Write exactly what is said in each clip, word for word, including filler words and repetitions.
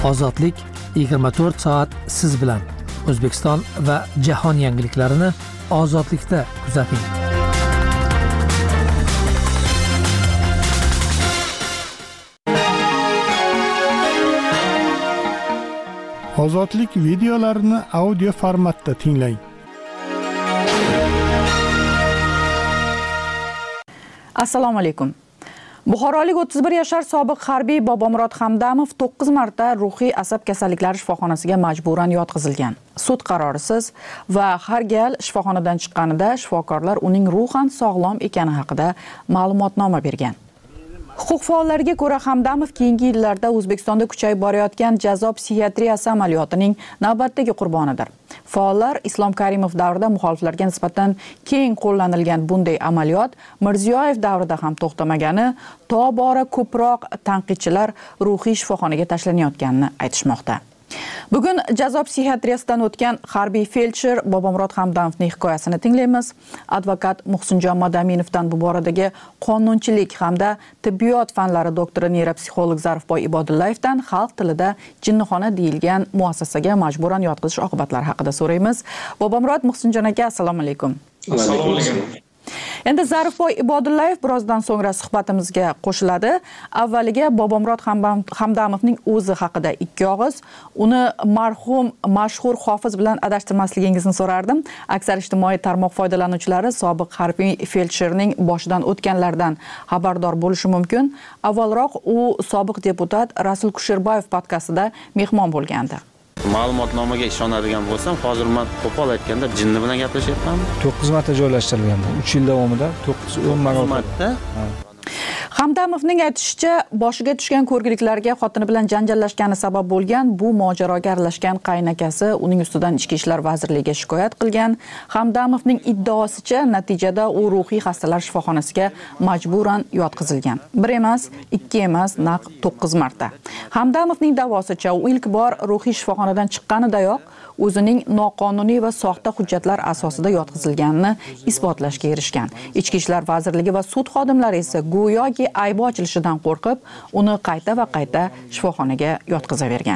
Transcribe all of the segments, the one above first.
Ozodlik yigirma to'rt soat siz bilan. O'zbekiston va jahon yangiliklarini Ozodlikda kuzating. Ozodlik videolarini audio formatda tinglang. Assalomu alaykum. Buxorolik o'ttiz bir yashar sobiq harbiy Bobomurod Hamdamov to'qqiz marta ruhiy asab kasalliklari shifoxonasiga majburan yotqizilgan. Sud qarorisiz va har gal shifoxonadan chiqqanida shifokorlar uning ruhan sog'lom ekani haqida ma'lumotnoma bergan. Huquq faollariga ko'ra, Hamdamov keyingi yillarda O'zbekistonda kuchayib borayotgan jazo psixiatriyasi amaliyotining navbatdagi qurbonidir. Faollar Islom Karimov davrida muxoliflarga nisbatan keng qo'llanilgan bunday amaliyot Mirziyoyev davrida ham to'xtamagani, tobora ko'proq tanqidchilar ruhiy shifoxonaga tashlanayotganini aytishmoqda. Bugun jazo psixiatriyasidan o'tgan harbiy feldsher Bobomurod Hamdamovning hikoyasini tinglaymiz. Advokat Muhsinjon Madaminovdan bu boradagi qonunchilik hamda tibbiyot fanlari doktori neyropsixolog Zarifboy Ibodullayevdan xalq tilida jinnixona deyilgan muassasaga majburan yotqizish oqibatlari haqida so'raymiz. Bobomurod, Muhsinjon aka, assalomu alaykum. Assalomu alaykum. Endi Zarifboy Ibodullayev birozdan so'ngra suhbatimizga qo'shiladi. Avvaliga Bobomurod Hamdamovning o'zi haqida ikki og'iz, uni marhum mashhur hofiz bilan adashtirmasligingizni so'rardim. Aksar ijtimoiy tarmoq foydalanuvchilari sobiq harbiy feldsherning boshidan o'tganlardan xabardor bo'lishi mumkin. Avvalroq u sobiq deputat Rasul Kusherbayev podkastida mehmon bo'lgandi. Ma'lumotnomaga ishonadigan bo'lsam, hozir men qo'pol aytganda jinni bilan gaplashyapmanmi? to'qqiz marta joylashtirilgan bu. uch yil davomida to'qqiz o'n marta. Hamdamovning aytishicha, boshiga tushgan ko'rgiliklarga xotini bilan janjallashgani sabab bo'lgan. Bu mojaroga aralashgan qaynakasi uning ustidan Ichki ishlar vazirligiga shikoyat qilgan. Hamdamovning iddaosicha, natijada u ruhiy xastalar shifoxonasiga majburan yotqizilgan. Bir emas, ikki emas, naq to'qqiz marta. Hamdamovning da'vosicha, u ilk bor ruhiy shifoxonadan chiqqanidayoq o'zining noqonuniy va soxta hujjatlar asosida yotqizilganini isbotlashga erishgan. Ichki ishlar vazirligi va sud xodimlari esa go'yoki aybi ochilishidan qo'rqib, uni qayta va qayta shifoxonaga yotqizavergan.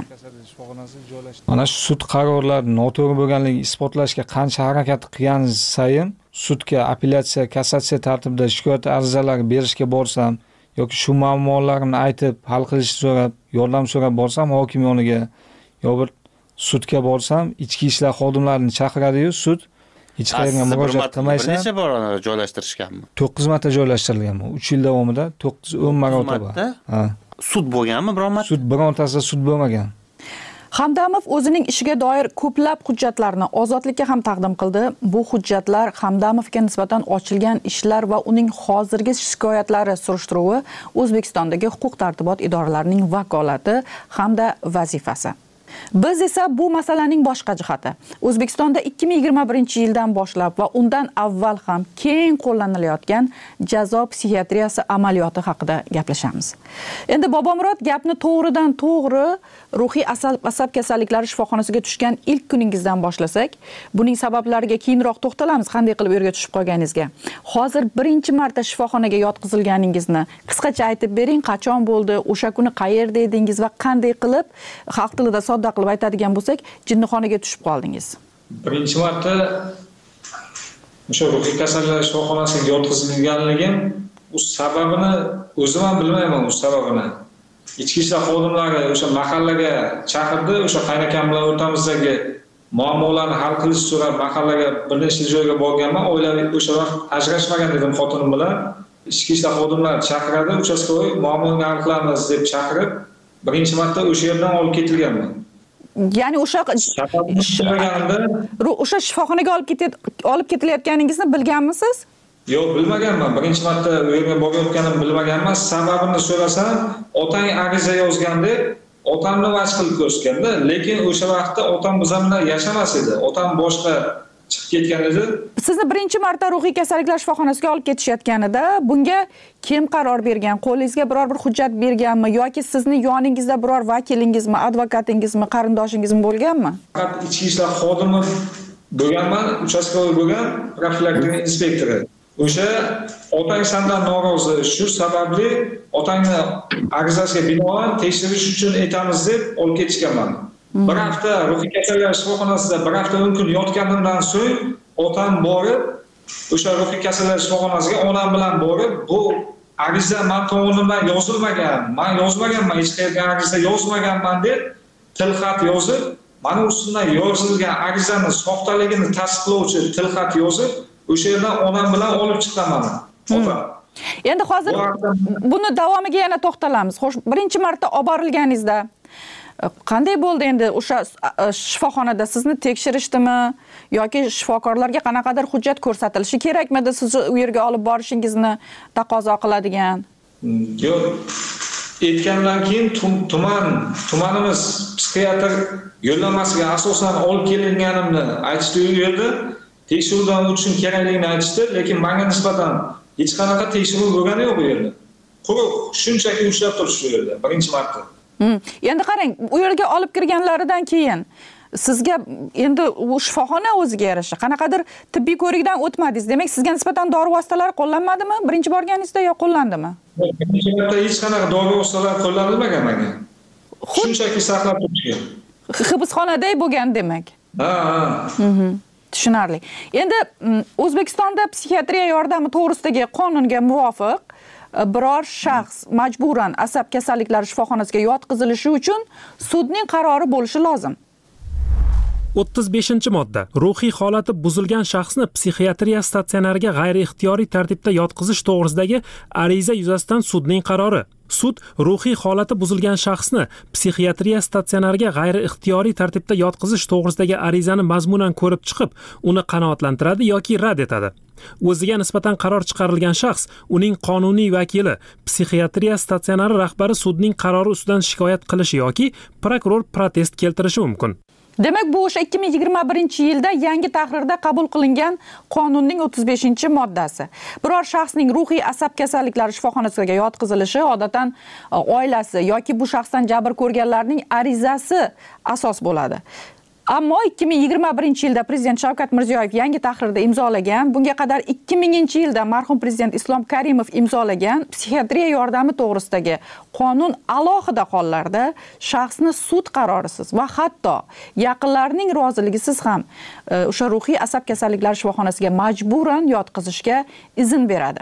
Mana shu sud qarorlari noto'g'ri bo'lganligini isbotlashga qancha harakat qilgan sayin, sudga apellyatsiya, kassatsiya tartibida shikoyat arizalari berishga borsam yoki shu muammolarimni aytib, hal qilishni so'rab, yordam so'rab borsam hokim yoniga, yo bir sudga borsam, ichki ishlar xodimlarini chaqiradi-yu, sud hech qayerga murojaat qilmaysan. Necha bor joylashtirishganmi? to'qqiz marta joylashtirilgan bu. uch yil davomida to'qqiz o'n marotaba. Ha. Sud bo'lganmi biron marta? Sud birontasida sud bo'lmagan. Hamdamov o'zining ishiga doir ko'plab hujjatlarni ozodlikka ham taqdim qildi. Bu hujjatlar Hamdamovga nisbatan ochilgan ishlar va uning hozirgi shikoyatlari surishtiruvi O'zbekistondagi huquq tartibot idoralarining vakolati hamda vazifasi. Biz esa bu masalaning boshqa jihati. O'zbekistonda ikki ming yigirma birinchi yildan boshlab va undan avval ham keng qo'llanilayotgan jazo psixiatriyasi amaliyoti haqida gaplashamiz. Endi Bobomurod, gapni to'g'ridan to'g'ri ruhiy asab, asab kasalliklari shifoxonasiga tushgan ilk kuningizdan boshlasak, buning sabablariga keyinroq to'xtalamiz, qanday qilib u yerga tushib qolganingizga. Hozir birinchi marta shifoxonaga yotqizilganingizni qisqacha aytib bering, qachon bo'ldi, o'sha kuni qayerda edingiz va qanday qilib, xalq tilida sodda qilib aytadigan bo'lsak, jinnixonaga tushib qoldingiz? Birinchi marta o'sha ruhiy kasallar shifoxonasiga yotqizilganligim, u sababini o'zim ham bilmayman, u sababini. Ichki ishlar xodimlari o'sha mahallaga chaqirdi, o'sha qaynakam bilan o'rtamizdagi muammolarni hal qilish so'rab mahallaga bir nechta joyga borganman. Oilaviy o'sha vaqt ajrashmagan edim xotinim bilan. Ichki ishlar xodimlari chaqiradi, uchastkovoy muammoni hal qilamiz deb chaqirib, birinchi marta o'sha yerdan olib ketilganman. Ya'ni o'sha o'sha shifoxonaga olib ketib olib ketilayotganingizni bilganmisiz? Yo'q, bilmaganman. Birinchi marta u yerga borayotganimni bilmaganman. Sababini so'rasam, otang ariza yozgan deb otamni vaj qilib ko'rsatganda, lekin o'sha vaqtda otam biz bilan yashamas edi. Otam boshqa chiqib ketgan edi. Sizni birinchi marta ruhiy kasalliklar shifoxonasiga olib ketishayotganida bunga kim qaror bergan? Qo'lingizga biror bir hujjat berganmi yoki sizni yoningizda biror vakilingizmi, advokatingizmi, qarindoshingizmi bo'lganmi? Faqat ichki ishlar xodimi bo'lganman, uchastkovoy bo'lgan, profilaktika inspektori. O'sha otang sendan norozi, shu sababli otangni arizasiga binoan tekshirish uchun aytamiz deb olib ketishganman. Bir hafta ruhiy kasallar shifoxonasida bir hafta o'n kun yotganimdan so'ng otam borib, o'sha ruhiy kasallar shifoxonasiga onam bilan borib, bu ariza men tomonidan yozilmagan, men yozmaganman, hech qayerga ariza yozmaganman deb tilxat yozib, mana ustidan yozilgan arizani soxtaligini tasdiqlovchi tilxat yozib, o'sha yerdan onam bilan olib chiqaman. Otam. Endi hozir buni davomiga yana to'xtalamiz. Xo'sh, birinchi marta olib borilganingizda qanday bo'ldi endi o'sha shifoxonada sizni tekshirishdimi yoki shifokorlarga qanaqadir hujjat ko'rsatilishi kerakmidi sizni u yerga olib borishingizni taqozo qiladigan? Yo'q. Aytgandan keyin tuman tumanimiz psixiatr yo'llanmasiga asosan olib kelinganimni aytishdi u yerda. Tekshiruvdan o'tishim kerakligini aytishdi, lekin menga nisbatan hech qanaqa tekshiruv bo'lgani yo'q bu yerda. Quruq shunchaki ushlab turish shu yerda birinchi marta. Hmm. Endi qarang, u yerga olib kirganlaridan keyin sizga endi u shifoxona o'ziga yarasha qanaqadir tibbiy ko'rikdan o'tmadingiz. Demak, sizga nisbatan dori vositalari qo'llanmadimi? Birinchi borganingizda yo qo'llandimi? Birinchi marta hech qanaqa dori vositalari qo'llanilmagan menga. Shunchaki saqlab turishgan. Hibsxonaday bo'lgan demak. Ha, ha. Mhm. Tushunarli. Endi O'zbekistonda psixiatriya yordami to'g'risidagi qonunga muvofiq biror shaxs majburan asab kasalliklari shifoxonasiga yotqizilishi uchun sudning qarori bo'lishi lozim. o'ttiz beshinchi modda. Ruhiy holati buzilgan shaxsni psixiatriya statsionariga g'ayri-ixtiyoriy tartibda yotqizish to'g'risidagi ariza yuzasidan sudning qarori. Sud ruhiy holati buzilgan shaxsni psixiatriya statsionariga g'ayri-ixtiyoriy tartibda yotqizish to'g'risidagi arizani mazmunan ko'rib chiqib, uni qanoatlantiradi yoki rad etadi. O'ziga nisbatan qaror chiqarilgan shaxs, uning qonuniy vakili, psixiatriya statsionari rahbari sudning qarori ustidan shikoyat qilishi yoki prokuror protest keltirishi mumkin. Demak, bu o'sha ikki ming yigirma birinchi yilda yangi tahrirda qabul qilingan qonunning o'ttiz beshinchi moddasi. Biror shaxsning ruhiy asab kasalliklari shifoxonasiga yotqizilishi odatdan oilasi yoki bu shaxsdan jabr ko'rganlarning arizasi asos bo'ladi. Ammo ikki ming yigirma birinchi yilda prezident Shavkat Mirziyoyev yangi tahrirda imzolagan, bunga qadar ikki minginchi yilda marhum prezident Islom Karimov imzolagan psixiatriya yordami to'g'risidagi qonun alohida hollarda shaxsni sud qarorisiz va hatto yaqinlarining roziligisiz ham o'sha ruhiy asab kasalliklari shifoxonasiga majburan yotqizishga izn beradi.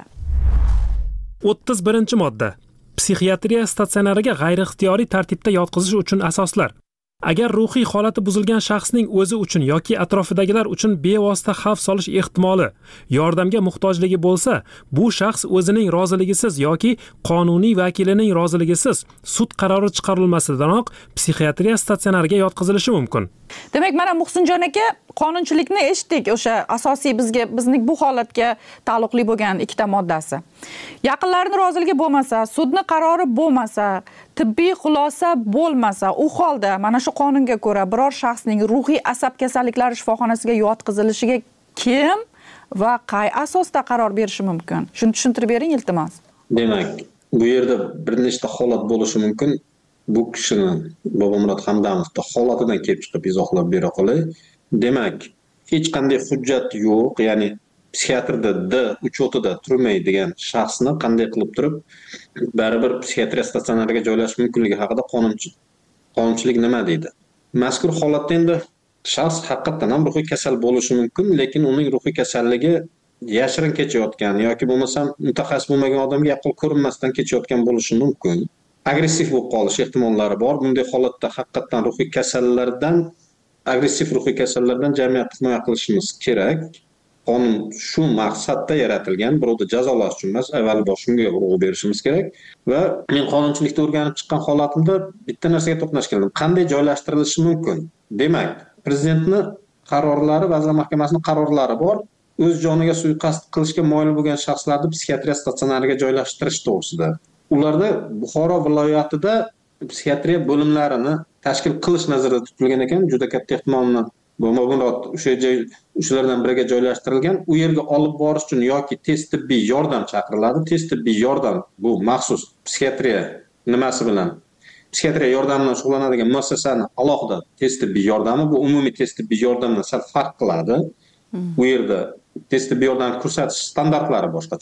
o'ttiz birinchi modda. Psixiatriya statsionariga g'ayri-ixtiyoriy tartibda yotqizish uchun asoslar. Agar ruhiy holati buzilgan shaxsning o'zi uchun yoki atrofidagilar uchun bevosita xavf solish ehtimoli, yordamga muhtojligi bo'lsa, bu shaxs o'zining roziligisiz yoki qonuniy vakilining roziligisiz sud qarori chiqarilmasidanoq psixiatriya statsionariga yotqizilishi mumkin. Demak, mana Muhsinjon aka qonunchilikni eshitdik, o'sha asosiy bizga bizning bu holatga taalluqli bo'lgan ikkita moddasi. Yaqinlarning roziligi bo'lmasa, sudning qarori bo'lmasa, tibbiy xulosa bo'lmasa, u holda mana shu qonunga ko'ra biror shaxsning ruhiy asab kasalliklari shifoxonasiga yotqizilishiga kim va qay asosda qaror berishi mumkin? Shuni tushuntirib bering, iltimos. Demak, bu yerda bir nechta holat bo'lishi mumkin. Bu kishini Bobomurod Hamdamovning holatidan kelib chiqib izohlab bera qolay. Demak, hech qanday hujjat yo'q, ya'ni psixiatrda D uchotida turmaydigan shaxsni qanday qilib turib baribir psixiatriya statsionariga joylashish mumkinligi haqida qonunchilik qonunchilik nima deydi? Mazkur holatda endi shaxs haqiqatan ham ruhiy kasal bo'lishi mumkin, lekin uning ruhiy kasalligi yashirin kechayotgan yoki bo'lmasam mutaxassis bo'lmagan odamga yaqqol ko'rinmasdan kechayotgan bo'lishi mumkin. Agressiv bo'lib qolish ehtimollari bor. Bunday holatda haqiqatan ruhiy kasallardan, agressiv ruhiy kasallardan jamiyatni himoya qilishimiz kerak. Qonun shu maqsadda yaratilgan, birovni jazolash uchun emas, avvalroq shunga urg'u berishimiz kerak. Va men qonunchilikda o'rganib chiqqan holatimda bitta narsaga to'qnash keldim. Qanday joylashtirilishi mumkin? Demak, prezidentning qarorlari, Vazirlar Mahkamasining qarorlari bor. O'z joniga suiqasd qilishga moyil bo'lgan shaxslarni psixiatriya statsionariga joylashtirish to'g'risida. Ularda Buxoro viloyatida psixiatriya bo'limlarini tashkil qilish nazarda tutilgan ekan, juda katta ehtimol bilan Bobomurod o'sha joy o'shalardan biriga joylashtirilgan. U yerga olib borish uchun yoki tez tibbiy yordam chaqiriladi. Tez tibbiy yordam bu maxsus psixiatriya nimasi bilan psixiatriya yordamidan shug'ullanadigan muassasani alohida tez tibbiy yordami, bu umumiy tez tibbiy yordamdan sal farq qiladi. U yerda tez tibbiy yordam ko'rsatish standartlari boshqacharoq.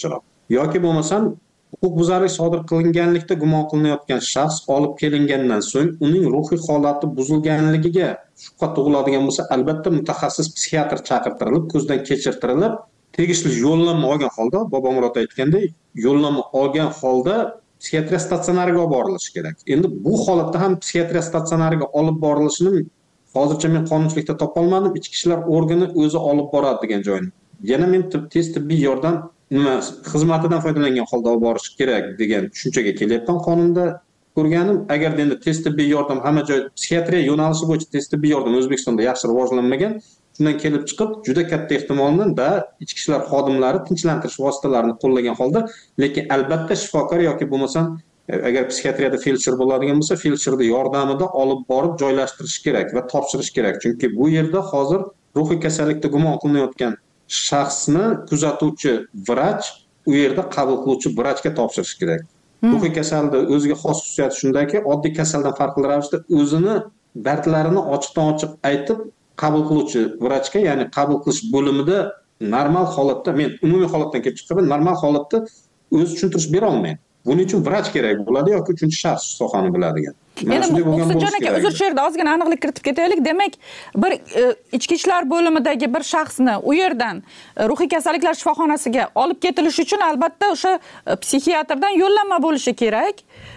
yoki bo'lmasam huquqbuzarlik sodir qilinganlikda gumon qilinayotgan shaxs olib kelingandan so'ng uning ruhiy holati buzilganligiga shubha tug'iladigan bo'lsa, albatta mutaxassis psixiatr chaqirtirilib, ko'zdan kechirtirilib, tegishli yo'llanma olgan holda, Bobomurod aytgandek, yo'llanma olgan holda psixiatriya statsionariga olib borilishi kerak. Endi bu holatda ham psixiatriya statsionariga olib borilishini hozircha men qonunchilikda topolmadim. Ichki ishlar organi o'zi olib boradi degan joyni. Yana men tez tibbiy yordam nima xizmatidan foydalangan holda olib borish kerak degan tushunchaga kelyapman qonunda ko'rganim. Agar endi tez tibbiy yordam hamma joy psixiatriya yo'nalishi bo'yicha tez tibbiy yordam O'zbekistonda yaxshi rivojlanmagan, shundan kelib chiqib juda katta ehtimol bilan da ichki ishlar xodimlari tinchlantirish vositalarini qo'llagan holda, lekin albatta shifokor yoki bo'lmasam agar psixiatriyada feldsher bo'ladigan bo'lsa, feldsherning yordamida olib borib joylashtirish kerak va topshirish kerak. Chunki bu yerda hozir ruhiy kasallikda gumon qilinayotgan shaxsni kuzatuvchi vrach u yerda qabul qiluvchi vrachga topshirish kerak. Ruhiy kasalda o'ziga xos xususiyati shundaki, oddiy kasaldan farqli ravishda o'zini dardlarini ochiqdan-ochiq aytib qabul qiluvchi vrachga, ya'ni qabul qilish bo'limida normal holatda, men umumiy holatdan kelib chiqaman, normal holatda o'z tushuntirish bera olmaydi. Buning uchun vrach kerak bo'ladi yoki uchinchi shaxs sohani biladigan. Endi Muhsinjon aka, uzr, shu yerda ozgina aniqlik kiritib ketaylik. Demak, bir ichki ishlar bo'limidagi bir shaxsni u yerdan ruhiy kasalliklar shifoxonasiga olib ketilishi uchun albatta o'sha psixiatrdan yo'llanma bo'lishi kerak.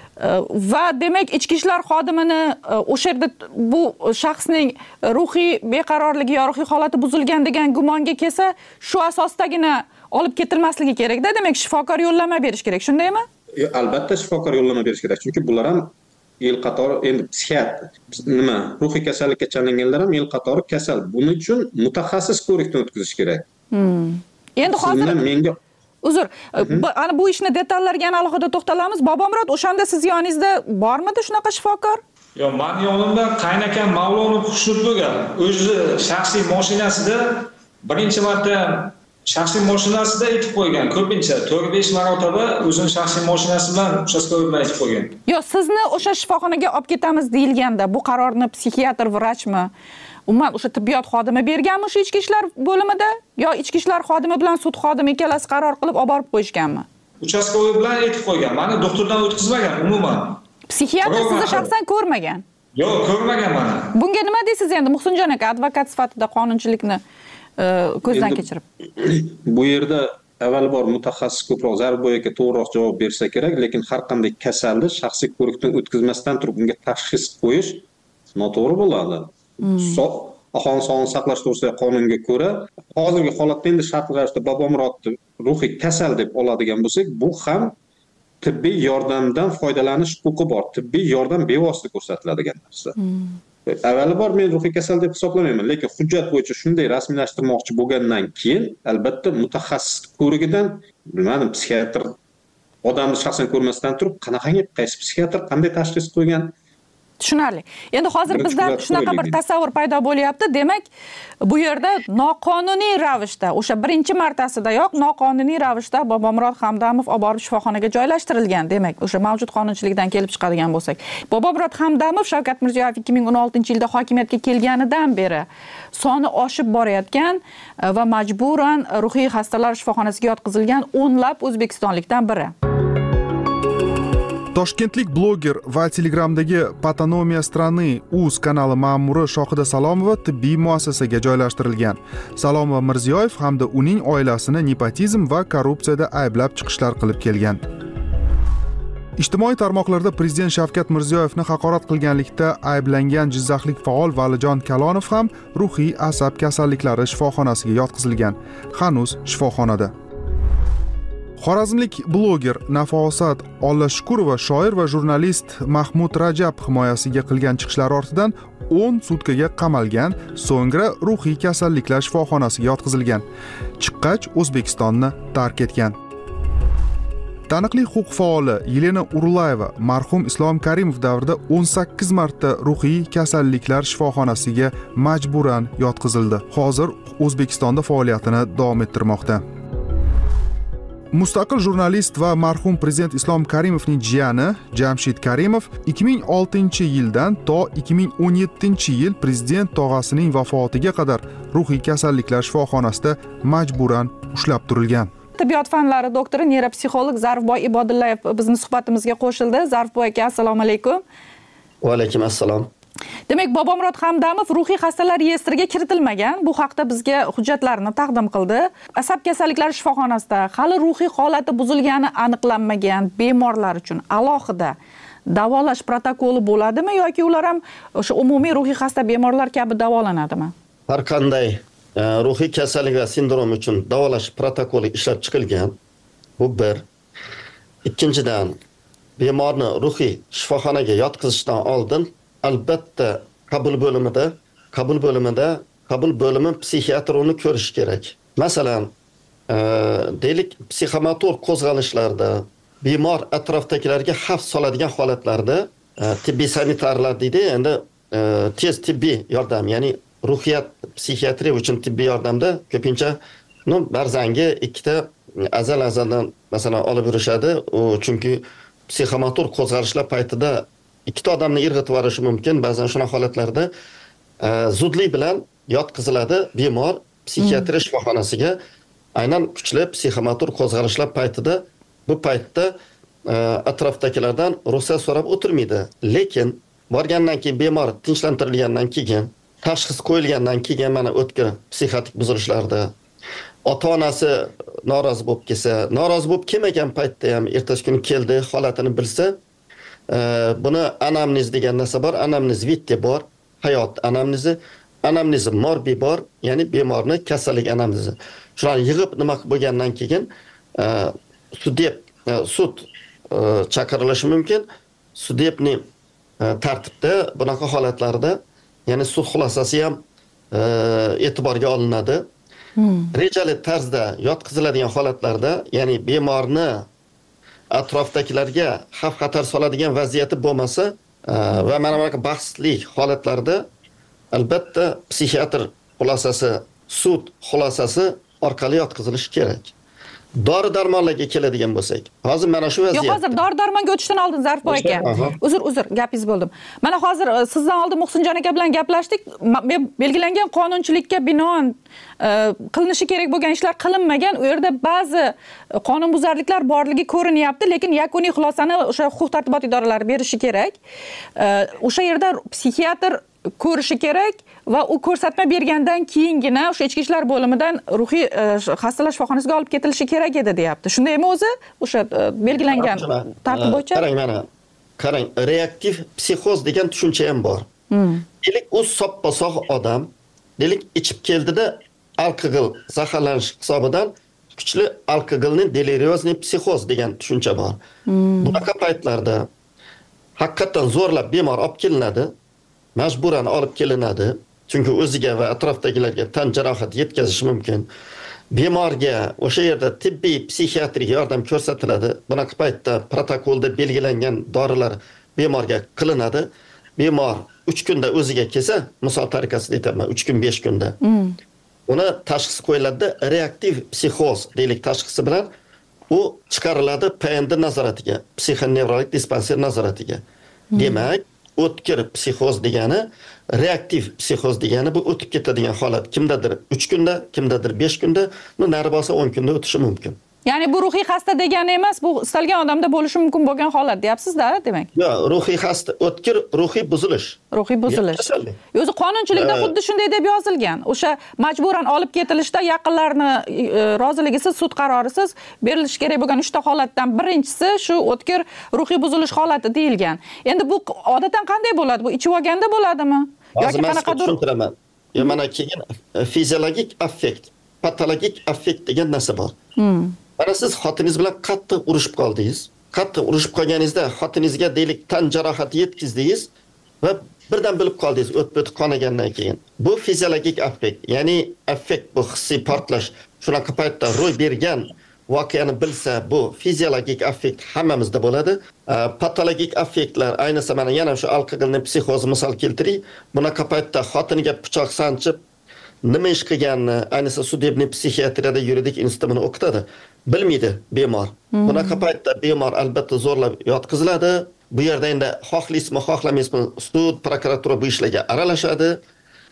Va demak ichki ishlar xodimini o'sha yerda bu shaxsning ruhiy beqarorligi yo ruhiy holati buzilgan degan gumonga kelsa, shu asosdagina olib ketilmasligi kerak-da. Demak, shifokor yo'llanma berish kerak, shundaymi? Albatta shifokor yo'llanma berish kerak, chunki bular ham el qatori endi psixiatr nima ruhiy kasallikka chalinganlar ham el qatori kasal. Buning uchun mutaxassis ko'rikdan o'tkazish kerak. Hmm. Endi hozir menga uzr, ana bu ishni detallariga alohida to'xtalamiz. Bobomurod, o'shanda siz yoningizda bormidi shunaqa shifokor? Yo'q, men yonimda qaynakam Mavlonov Xushnud bo'lgan. O'zi shaxsiy mashinasida birinchi marta shaxsiy mashinasida etib qo'ygan. Ko'pincha to'rt besh marotaba o'zining shaxsiy mashinasi bilan uchastkavoy bilan etib qo'ygan. Yo'q, sizni o'sha shifoxonaga olib ketamiz deyilganda, bu qarorni psixiatr, vrachmi, umuman o'sha tibbiyot xodimi berganmi shu ichki ishlar bo'limida, yo ichki ishlar xodimi bilan sud xodimi ikkalasi qaror qilib olib borib qo'yishganmi? Uchastkavoy bilan etib qo'ygan. Meni doktordan o'tkazmagan umuman. Psixiatr sizni shaxsan ko'rmagan? Yo'q, ko'rmagan meni. Bunga nima deysiz endi Muhsinjon aka, advokat sifatida qonunchilikni ko'zdan kechirib? Bu yerda avvalbor mutaxassis ko'proq Zarboy aka to'g'riroq javob bersa kerak, lekin har qanday kasalni shaxsiy ko'rikdan o'tkazmasdan turib unga tashxis qo'yish noto'g'ri bo'ladi. Aholi sog'liqni saqlash to'g'risidagi qonunga ko'ra, hozirgi holatda endi shartli ravishda Bobomurodni ruhiy kasal deb oladigan bo'lsak, bu ham tibbiy yordamdan foydalanish huquqi bor. Tibbiy yordam bevosita ko'rsatiladigan narsa. Avvalbor men ruhiy kasal deb hisoblamayman, lekin hujjat bo'yicha shunday rasmiylashtirmoqchi bo'lgandan keyin albatta mutaxassis ko'rigidan, bilmadim, psixiatr odamni shaxsan ko'rmasdan turib, qanaqangi qaysi psixiatr qanday tashxis qo'ygan? Tushunarli. Endi hozir bizda shunaqa bir tasavvur paydo bo'lyapti. Demak, bu yerda noqonuniy ravishda, o'sha birinchi martasidayoq noqonuniy ravishda Bobomurod Hamdamov olib borib shifoxonaga joylashtirilgan. Demak, o'sha mavjud qonunchilikdan kelib chiqadigan bo'lsak, Bobomurod Hamdamov Shavkat Mirziyoyev ikki ming o'n oltinchi yilda hokimiyatga kelganidan beri soni oshib borayotgan va majburan ruhiy xastalar shifoxonasiga yotqizilgan o'nlab o'zbekistonlikdan biri. Toshkentlik bloger va Telegramdagi Patonomiya strany uz kanali ma'muri Shohida Salomova tibbiy muassasaga joylashtirilgan. Salomova Mirziyoyev hamda uning oilasini nepotizm va korrupsiyada ayblab chiqishlar qilib kelgan. Ijtimoiy tarmoqlarda prezident Shavkat Mirziyoyevni haqorat qilganlikda ayblangan jizzaxlik faol Valijon Kalonov ham ruhiy asab kasalliklari shifoxonasiga yotqizilgan. Hanuz shifoxonada. Xorazmlik bloger Nafosat Ollashkurova shoir va jurnalist Mahmud Rajab himoyasiga qilgan chiqishlari ortidan o'n sutkaga qamalgan, so'ngra ruhiy kasalliklar shifoxonasiga yotqizilgan. Chiqqach O'zbekistonni tark etgan. Taniqli huquq faoli Yelena Urlayeva marhum Islom Karimov davrida o'n sakkiz marta ruhiy kasalliklar shifoxonasiga majburan yotqizildi. Hozir O'zbekistonda faoliyatini davom ettirmoqda. Mustaqil jurnalist va marhum prezident Islom Karimovning jiyani Jamshid Karimov ikki ming oltinchi yildan to ikki ming o'n yettinchi yil prezident tog'asining vafotiga qadar ruhiy kasalliklar shifoxonasida majburan ushlab turilgan. Tibbiyot fanlari doktori, neyropsixolog Zarifboy Ibodullayev bizning suhbatimizga qo'shildi. Zarifboy aka, assalomu alaykum. Va alaykum assalom. Demak, Bobomurod Hamdamov ruhiy xastalar reyestriga kiritilmagan. Bu haqda bizga hujjatlarni taqdim qildi. Asab kasalliklari shifoxonasida hali ruhiy holati buzilgani aniqlanmagan bemorlar uchun alohida davolash protokoli bo'ladimi yoki ular ham o'sha umumiy ruhiy xasta bemorlar kabi davolanadimi? Har qanday ruhiy kasallik va sindrom uchun davolash protokoli ishlab chiqilgan. Bu bir. Ikkinchidan, bemorni ruhiy shifoxonaga yotqizishdan oldin albatta qabul bo'limida, qabul bo'limida, qabul bo'limi psixiatr uni ko'rish kerak. Masalan, e, deylik psixomotor qo'zg'alishlarda bemor atrofdagilarga xavf soladigan holatlarda e, tibbiy sanitarlar deydi, endi e, tez tibbiy yordam, ya'ni ruhiyat psixiatriya uchun tibbiy yordamda ko'pincha no barzangi ikkita azal azaldan masalan olib yurishadi. U chunki psixomotor qo'zg'alishlar paytida ikkita odamni irg'itib yuborishi mumkin. Ba'zan shunaqa holatlarda e, zudlik bilan yotqiziladi bemor psixiatriya shifoxonasiga. Aynan kuchli psixomotor qo'zg'alishlar paytida bu paytda e, atrofdagilardan ruxsat so'rab o'tirmaydi. Lekin borgandan keyin bemor tinchlantirilgandan keyin, tashxis qo'yilgandan keyin mana o'tkir psixotik buzilishlarda ota-onasi norozi bo'lib kelsa, norozi bo'lib kelmagan paytda ham ertasi kuni keldi, holatini bilsa, e, buni anamnez degan narsa bor, anamnez vittiy bor, hayot anamnezi, anamnezi morbi bor, ya'ni bemorni kasallik anamnezi. Shularni yig'ib nima qilib bo'lgandan keyin e, sudeb e, sud e, chaqirilishi mumkin. Sudebni e, tartibda bunaqa holatlarda, ya'ni sud xulosasi ham e, e'tiborga olinadi. Hmm. Rejali tarzda yotqiziladigan holatlarda, ya'ni bemorni atrofdagilarga xavf xatar soladigan vaziyati bo'lmasa e, va mana bunaqa bahsli holatlarda albatta psixiatr xulosasi, sud xulosasi orqali yotqizilishi kerak. Dori-darmonlarga keladigan bo'lsak, hozir mana shu vaziyat. Yo'q, hozir dori-darmonga o'tishdan oldin Zarifboy aka. Uzr, uzr, gapingiz bo'ldim. Mana hozir sizdan oldin Muhsinjon aka bilan gaplashdik. Belgilangan qonunchilikka binoan e, qilinishi kerak bo'lgan ishlar qilinmagan. U yerda ba'zi qonunbuzarliklar borligi ko'rinyapti, lekin yakuniy xulosani o'sha huquq-tartibot idoralari berishi kerak. E, o'sha yerda psixiatr ko'rishi kerak va u ko'rsatma bergandan keyingina o'sha ichki ishlar bo'limidan ruhiy xastalar shifoxonasiga olib ketilishi kerak edi, deyapti. Shundaymi o'zi? O'sha belgilangan tartib bo'yicha? Qarang, mana qarang, reaktiv psixoz degan tushuncha ham bor. Hmm. Delik u soppa-sog' odam, delik ichib keldida alkogol zaharlanish hisobidan kuchli alkogolning deliriozniy psixoz degan tushuncha bor. Hmm. Bunaqa paytlarda haqiqatan zo'rlab bemor olib kelinadi. Majburan olib kelinadi, chunki o'ziga va atrofdagilarga tan jarohati yetkazishi mumkin. Bemorga o'sha yerda tibbiy psixiatrik yordam ko'rsatiladi. Bunaqa paytda protokolda belgilangan dorilar bemorga qilinadi. Bemor uch kunda o'ziga kelsa, misol tariqasida aytaman, uch kun besh kunda. Mm. Uni tashxis qo'yiladi, reaktiv psixoz deylik tashxisi bilan u chiqariladi P N D nazoratiga, psixonevrologik dispanser nazoratiga. Mm. Demak, o'tkir psixoz degani, reaktiv psixoz degani bu o'tib ketadigan holat. Kimdadir uch kunda, kimdadir besh kunda, no nari bo'lsa o'n kunda o'tishi mumkin. Ya'ni bu ruhiy xasta degani emas, bu istalgan odamda bo'lishi mumkin bo'lgan holat, deyapsiz-da, demak. Yo'q, ruhiy xasta, o'tkir ruhiy buzilish. Ruhiy buzilish. O'zi qonunchilikda xuddi shunday deb yozilgan. O'sha majburan olib ketilishda yaqinlarni roziligisiz, sud qarorisiz berilishi kerak bo'lgan uchta holatdan birinchisi shu o'tkir ruhiy buzilish holati deyilgan. Endi bu odatdan qanday bo'ladi? Bu ichib olganda bo'ladimi? Yoki qanaqadir tushuntiraman. Ya mana keyin fiziologik affekt, patologik affekt degan narsa bor. Hmm. Mana siz xotiningiz bilan qattiq urushib qoldingiz. Qattiq urushib qolganingizda xotiningizga deylik tan jarohati yetkazdingiz va birdan bilib qoldingiz o't-o't qonagandan keyin. Bu fiziologik affekt, ya'ni affekt bu hissiy portlash. Shunaqa paytda ro'y bergan voqeani bilsa, bu fiziologik affekt hammamizda bo'ladi. Patologik affektlar, ayniqsa mana yana shu alkogolning psixozi misol keltiring. Bunaqa paytda xotiniga pichoq sanchib nima ish qilganini, ayniqsa sudebniy psixiatriyada yuridik institutini o'qitadi. Bilmaydi bemor. Hmm. Bunaqa paytda bemor albatta zo'rlab yotqiziladi. Bu yerda endi xohlaysizmi, xohlamaysizmi, sud, prokuratura bu ishlarga aralashadi.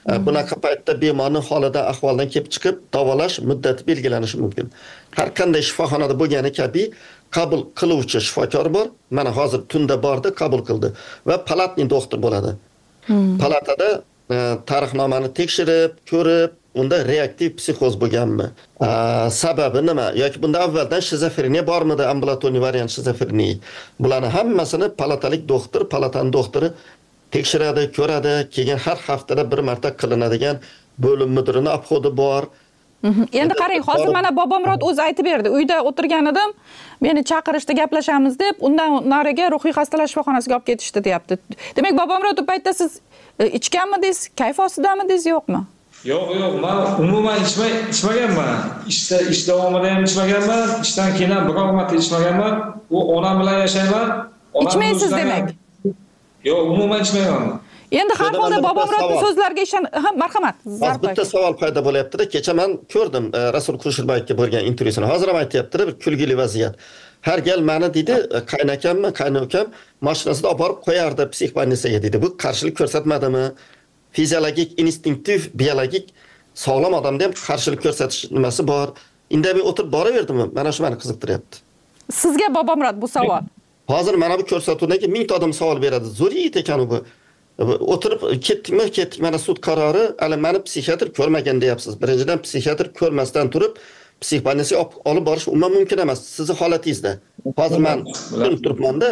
Bunaqa paytda bemorning holidan ahvoldan kelib chiqib, davolash muddati belgilanishi mumkin. Har qanday shifoxonada bo'lgani kabi qabul qiluvchi shifokor bor. Mana hozir tunda bordi, qabul qildi va palatniy doktor bo'ladi. Palatada tarixnomani tekshirib, ko'rib, unda reaktiv psixoz bo'lganmi? Sababi nima? Yoki bunda avvaldan shizofreniya bormidi, ambulatoriy variant shizofreniya. Bularni hammasini palatalik doktor, palataning doktori tekshiradi, ko'radi. Keyin har haftada bir marta qilinadigan bo'lim mudirining obxodi bor. Endi qarang, hozir mana Bobomurod o'zi aytib berdi. Uyda o'tirgan edim, meni chaqirishdi, gaplashamiz deb, undan nariga ruhiy xastalar shifoxonasiga olib ketishdi, deyapti. Demak, Bobomurod u paytda siz ichganmidingiz, kayf ostidamidingiz, yo'qmi? Yo'q, yo'q, men umuman ichmay ichmaganman. Ishda ish davomida ham ichmaganman, ishdan keyin ham biror marta ichmaganman. U onam bilan yashayman. Ichmaysiz demak. Yo'q, umuman ichmayman. Endi har holda Bobomurodning so'zlariga ishon, ha, marhamat. Bitta savol paydo bo'lyapti-da. Kecha men ko'rdim Rasul Kusherbayevga bo'lgan intervyusini. Hozir ham aytayapti, bir kulgili vaziyat. Har gal meni dedi, qaynakammi, qaynukam mashinasida olib borib qo'yardi psixbannisaga dedi. Bu qarshilik ko'rsatmadimi? Fiziologik, instinktiv, biologik sog'lom odamda ham qarshilik ko'rsatish nimasi bor. Indamay o'tirib boraverdimi? Mana shu meni qiziqtiryapti. Sizga Bobomurod bu savol. Hozir mana bu ko'rsatuvdan keyin mingta odam savol beradi. Zo'r yigit ekan bu. O'tirib ketdikmi, ketdik, mana sud qarori, hali meni psixiatr ko'rmagan deyapsiz. Birinchidan psixiatr ko'rmasdan turib, psixbannisaga olib borish umuman mumkin emas. Sizning holatingizda. Hozir men tushunib turibman-da.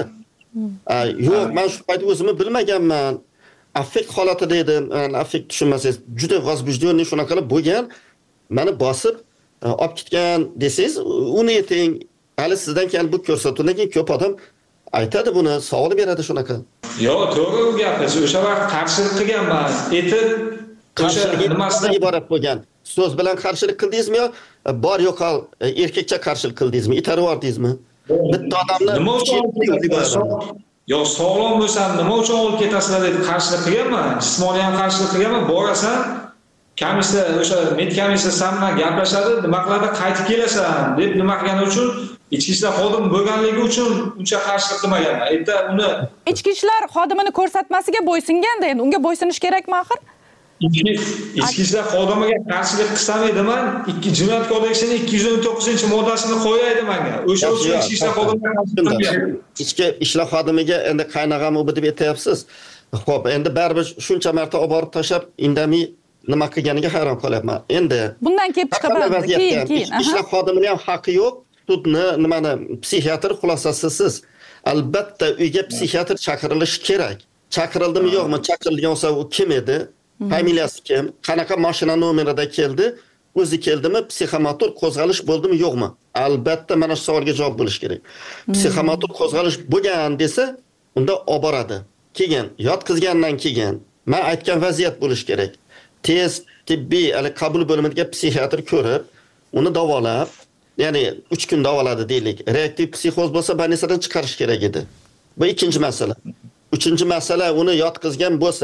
Yo'q, men shu payt o'zimni bilmaganman. Affekt holatida edim. Affekt tushunmasangiz, juda возбужденный shunaqalar bo'lgan. Meni bosib olib ketgan desangiz, uni ayting. Hali sizdan keyin bu ko'rsatuvdan keyin ko'p odam aytadi buni, savol beradi shunaqa. Yo'q, to'g'ri u gapiz. O'sha vaqt qarshilik qilganman. Etib qarshilik nimasidan iborat bo'lgan? So'z bilan qarshilik qildingizmi yo bor yo'qol erkakcha qarshilik qildingizmi? Itarib yordingizmi? Bitta odamni nima uchun yo'q, sog'lom bo'lsam nima uchun olib ketasizlar deb qarshilik qilganman. Jismoniy ham qarshilik qilganman. Borasan, komissiya o'sha medkomissiya san bilan gaplashadi, nima qiladi, qaytib kelasan deb nima qilgani uchun ichki ishlar xodimi bo'lganligi uchun uncha qarshilik qilmaganman. Erta uni ichki ishlar xodimini ko'rsatmasiga bo'ysunganda, endi unga bo'ysunish kerakmi axir? Ichki ishlar xodimiga qarshilik qilsam edi, men ikki Jinoyat kodeksining ikki yuz o'n to'qqizinchi moddasini qo'yaydi menga. O'sha uchun ichki ishlar xodimiga qarshilik ichki ishlar xodimiga endi qaynag'am u deb aytayapsiz. Xo'p, endi baribir shuncha marta olib borib tashab, indamay nima qilganiga hayron qolyapman. Endi bundan kelib chiqadi, keyin keyin. Ishlar xodimining ham haqqi yo'q. Sudni nimani psixiatr xulosasi siz. Albatta uyga psixiatr chaqirilishi kerak. Chaqirildimi yo'qmi? Chaqirilgan bo'lsa u kim edi? Familiyasi kim? Qanaqa mashina nomerida keldi? O'zi keldimi? Psixomotor qo'zg'alish bo'ldimi yo'qmi? Albatta mana shu savolga javob bo'lish kerak. Psixomotor qo'zg'alish bo'lgan desa, unda olib boradi. Keyin yotqizgandan keyin men aytgan vaziyat bo'lish kerak. Tez tibbiy hali qabul bo'limida psixiatr ko'rib, uni davolab, ya'ni uch kun davoladi deylik. Reaktiv psixoz bo'lsa bannisadan chiqarish kerak edi. Bu ikkinchi masala. Uchinchi masala, uni yotqizgan bo'lsa,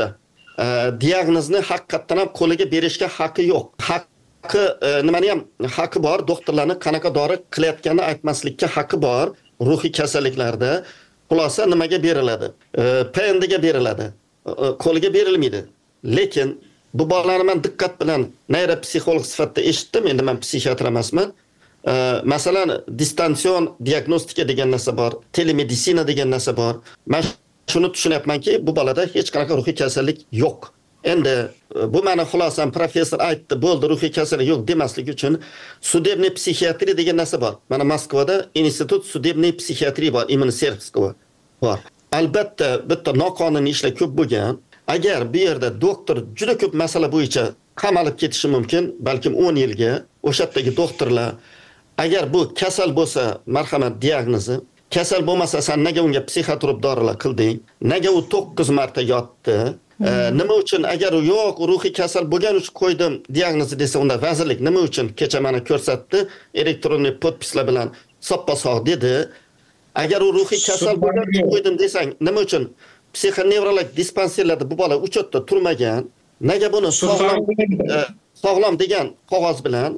diagnozni haqiqatan ham qo'liga berishga haqqi yo'q. Haqqi nimani ham haqqi bor, doktorlarning qanaqa dori qilayotganini aytmaslikka haqqi bor. Ruhiy kasalliklarda xulosa nimaga beriladi? P N D ga beriladi. Qo'liga berilmaydi. Lekin bu bolalarni men diqqat bilan neyropsixolog sifatida eshitdim. Endi men psixiatr emasman. Masalan, distansion diagnostika degan narsa bor, telemeditsina degan narsa bor. Men shuni tushunyapmanki, bu bolada hech qanaqa ruhiy kasallik yo'q. Endi bu meni xulosam, professor aytdi, bo'ldi, ruhiy kasallik yo'q demaslik uchun sudebniy psixiatriya degan narsa bor. Mana Moskvada institut sudebniy psixiatriya bor, Immuniservskoy bor. Albatta, bitta noqonuniy ishlar ko'p bo'lgan. Agar bu yerda doktor juda ko'p masala bo'yicha qamalib ketishi mumkin, balkim o'n yilga, o'sha yerdagi doktorlar agar bu kasal bo'lsa, marhamat diagnozi, kasal bo'lmasa sen nega unga psixotrop dorilar qilding? Nega u to'qqiz marta yotdi? E, nima uchun agar u yo'q, ruhiy kasal bo'lgani uchun qo'ydim diagnozi desa, unda vazirlik nima uchun kecha mana ko'rsatdi, elektronniy podpislar bilan soppa-sog' dedi. Agar u ruhiy kasal bo'lgani uchun qo'ydim desang, nima uchun psixonevrolog dispanserlarda bu bola uch yerda turmagan? Nega buni sog'lom e, sog'lom degan qog'oz bilan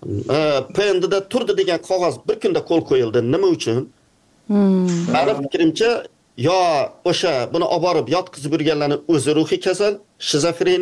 P N D da turdi degan qog'oz bir kunda qo'l qo'yildi? Nima uchun? Mening fikrimcha, yo o'sha buni olib borib yotqizib yurganlarning o'zi ruhiy kasal, shizofrenik,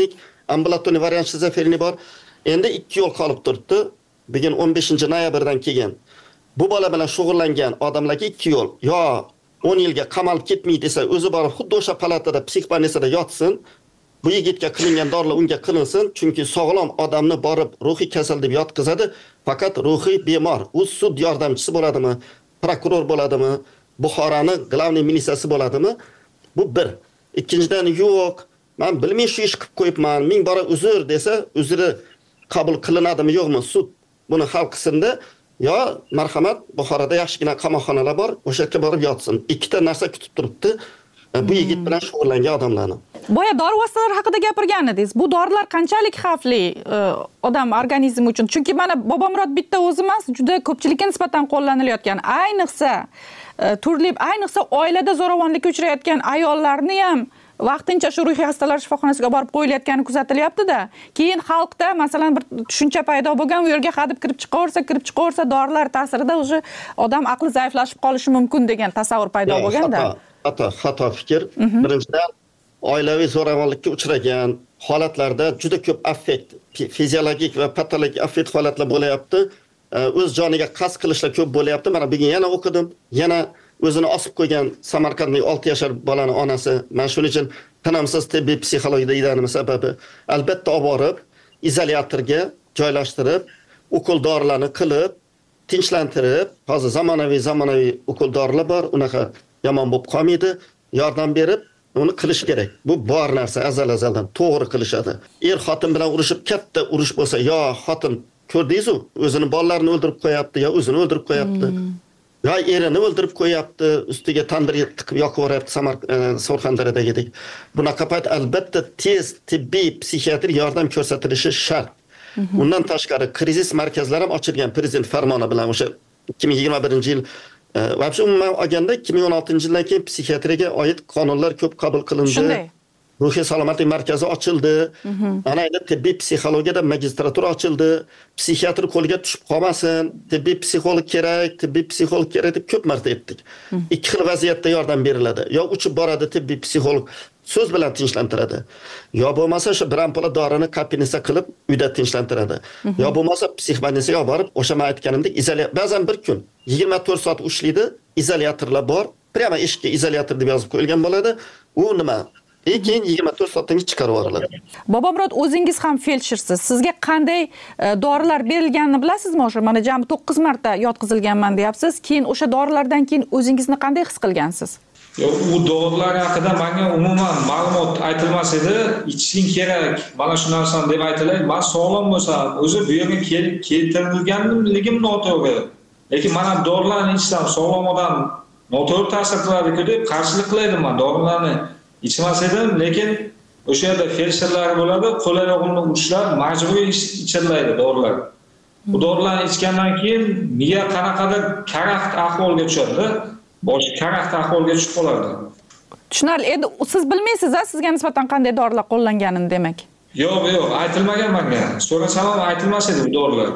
ambulatoriy variant shizofreniya bor. Endi ikki yo'l qolib turibdi. Bugun o'n beshinchi noyabrdan keyin bu bola bilan shug'ullangan odamlarga ikki yo'l. Yo o'n yilga qamalib ketmaydi desa, o'zi borib xuddi o'sha palatada psixbaniyasida yotsin. Bu yigitga qilingan dorilar unga qilinsin, chunki sog'lom odamni borib ruhiy kasal deb yotqizadi, faqat ruhiy bemor. U sud yordamchisi bo'ladimi, prokuror bo'ladimi, Buxoroning glavniy militsiyasi bo'ladimi? Bu bir. Ikkinchidan yo'q, men bilmay shu ish qilib qo'yibman, ming bora uzr desa, uzri qabul qilinadimi, yo'qmi? Sud buni hal qilsin-da, yo marhamat, Buxoroda yaxshigina qamoqxonalar bor, o'sha yerga borib yotsin. Ikkita narsa kutib turibdi. Bu yigit bilan shug'ullangan odamlarni. Boya dori vositalari haqida gapirgan edingiz. Bu dorilar qanchalik xavfli odam organizmi uchun? Chunki mana Bobomurod bitta o'zi emas, juda ko'pchilikka nisbatan qo'llanilayotgan. Ayniqsa turli, ayniqsa oilada zo'ravonlikka uchrayotgan ayollarni ham vaqtincha shu ruhiy xastalar shifoxonasiga borib qo'yilayotgani kuzatilyapti-da. Keyin xalqda masalan bir tushuncha paydo bo'lgan, u yerga hadib kirib chiqaversa, kirib chiqaversa dorilar ta'sirida o'sha odam aqli zaiflashib qolishi mumkin degan tasavvur paydo bo'lganda. Xato, xato fikr. Birinchidan oilaviy zo'ravonlikka uchragan holatlarda juda ko'p affekt, fiziologik va patologik affekt holatlar bo'layapti. O'z joniga qasd qilishlar ko'p bo'layapti. Mana bugun yana o'qidim. Yana o'zini osib qo'ygan Samarqandlik olti yashar bolaning onasi. Men shuning uchun tinimsiz tibbiy psixologiya deganim sababi albatta olib borib, izolyatorga joylashtirib, ukol dorilarni qilib, tinchlantirib, hozir zamonaviy zamonaviy ukol dorilar bor, unaqa yomon bo'lib qolmaydi, yordam berib uni qilish kerak. Bu bor narsa, azal-azaldan to'g'ri qilishadi. Er xotin bilan urushib katta urush bo'lsa, yo xotin ko'rdingiz-ku, o'zini bolalarini o'ldirib qo'yapti, yo o'zini o'ldirib qo'yapti. Yo erini o'ldirib qo'yapti, ustiga tandir tiqib yoqib yuboryapti, Surxondaryodagidek. Bunaqa payt albatta tez tibbiy psixiatrik yordam ko'rsatilishi shart. Undan tashqari krizis markazlari ham ochilgan prezident farmoni bilan o'sha ikki ming yigirma birinchi yil Vabshe umuman olganda ikki ming o'n oltinchi yildan keyin psixiatriyaga oid qonunlar ko'p qabul qilindi. Shunday. Ruhiy salomatlik markazi ochildi. Ana endi tibbiy psixologiyada magistratura ochildi. Psixiatr qo'liga tushib qolmasin, tibbiy psixolog kerak, tibbiy psixolog kerak deb ko'p marta aytdik. Ikki xil vaziyatda yordam beriladi. Yo uchib boradi tibbiy psixolog so'z bilan tinchlantiradi. Yo bo'lmasa o'sha birampola dorini kapinisa qilib uyda tinchlantiradi. Yo bo'lmasa psixbaniyasiga borib, o'sha men aytganimdek izolyator, ba'zan bir kun yigirma to'rt soat ishlaydi, izolyatorlar bor. Prямо eshikka izolyator deb yozib qo'yilgan bo'ladi. U nima? Keyin yigirma to'rt soatdan keyin chiqarib yuboriladi. Bobomurod, o'zingiz ham feldshersiz. Sizga qanday dorilar berilganini bilasizmi? O'sha mana jami to'qqiz marta yotqizilganman deyapsiz. Keyin o'sha dorilardan keyin o'zingizni qanday his qilgansiz? Yo'q, u dorilar haqida menga umuman ma'lumot aytilmas edi. Ichishing kerak, mana shu narsani deb aytilay. Men sog'lom bo'lsam, o'zi bu yerga keltirilganligim noto'g'ri. Lekin mana dorilarni ichsam sog'lom odam noto'g'ri ta'sir qiladi-ku deb qarshilik qilaydim men dorilarni. İçmas edim, lekin o'sha yerda feldsherlar bo'ladi, qo'l-oyog'imni urishlar, majburiy ichiriladi dorilar. Bu dorilarni ichgandan keyin miya qanaqadir karaxt ahvolga tushadi, bosh karaxt ahvolga tushib qoladi. Tushunarli. Endi siz bilmaysiz-a, sizga nisbatan qanday dorilar qo'llanganini demak. Yo'q, yo'q, aytilmagan menga. So'rasam ham aytilmas edi bu dorilar.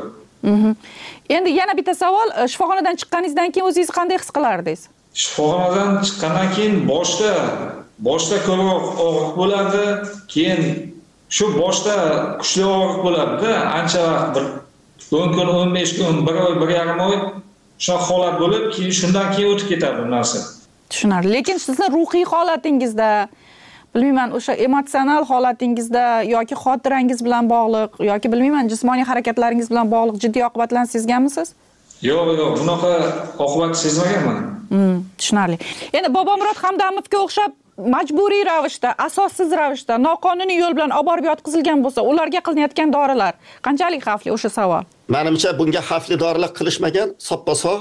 Endi yana bitta savol, shifoxonadan chiqqaningizdan keyin o'zingiz qanday his qilardingiz? Shifoxonadan chiqqandan keyin boshda boshda ko'proq og'riq bo'ladi, keyin shu boshda kuchli og'riq bo'ladi, ancha vaqt bir o'n kun, o'n besh kun, bir oy, bir yarim oy shu holat bo'lib, keyin shundan keyin o'tib ketadi bu narsa. Tushunarli. Lekin sizning ruhiy holatingizda, bilmayman, o'sha emotsional holatingizda yoki xotirangiz bilan bog'liq yoki bilmayman, jismoniy harakatlaringiz bilan bog'liq jiddiy oqibatlarni sezganmisiz? Yo'q, yo'q, bunaqa oqibat sezmaganman. Hmm, tushunarli. Endi Bobomurod Hamdamovga o'xshab majburiy ravishda, asossiz ravishda, noqonuniy yo'l bilan olib borib yotqizilgan bo'lsa, ularga qilinayotgan dorilar qanchalik xavfli, o'sha savol. Menimcha bunga xavfli dorilar qilishmagan, soppa-sog'.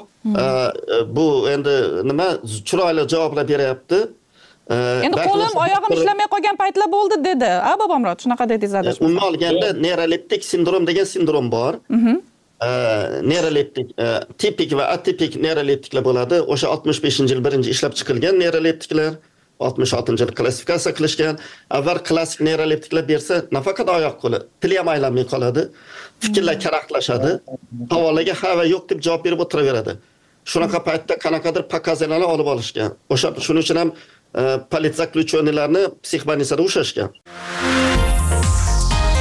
Bu endi nima chiroyli javoblar beryapti. Endi qo'lim, oyog'im ishlamay qolgan paytlar bo'ldi dedi. A Bobomurod, shunaqa dedingiz adashmasam. Umuman olganda neyroleptik sindrom degan sindrom bor. Neyroleptik, tipik va atipik neyroleptiklar bo'ladi. O'sha oltmish beshinchi yil birinchi ishlab chiqilgan neyroleptiklar, oltmish oltinchi yil klassifikatsiya qilishgan. Avval klassik neyroleptiklar bersa, nafaqat oyoq qo'li, tili ham aylanmay qoladi. Fikrlar karaxtlashadi. Savoliga ha va yo'q deb javob berib o'tiraveradi. Shunaqa paytda qanaqadir pokazlarni olib olishgan. O'sha shuning uchun ham politsiya zaключенныйlarni psixbaniyasida ushlashgan.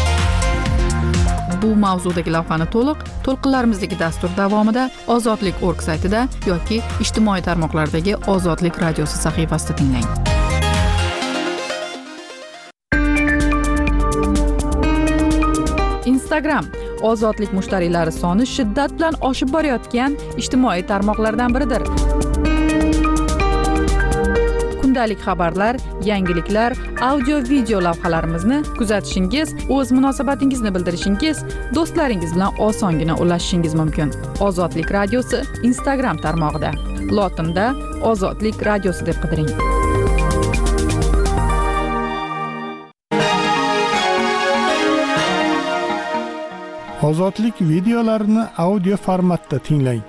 Bu mavzudagi lavhani to'liq to'lqinlarimizdagi dastur davomida Ozodlik nokta org saytida yoki ijtimoiy tarmoqlardagi Ozodlik radiosi sahifasida tinglang. Instagram Ozodlik mushtariylari soni shiddat bilan oshib borayotgan ijtimoiy tarmoqlardan biridir. Kundalik xabarlar, yangiliklar, audio-video lavhalarimizni kuzatishingiz, o'z munosabatingizni bildirishingiz, do'stlaringiz bilan osongina ulashishingiz mumkin. Ozodlik radiosi Instagram tarmog'ida. Lotinda Ozodlik radiosi deb qidiring. Ozodlik videolarini audio formatda tinglang.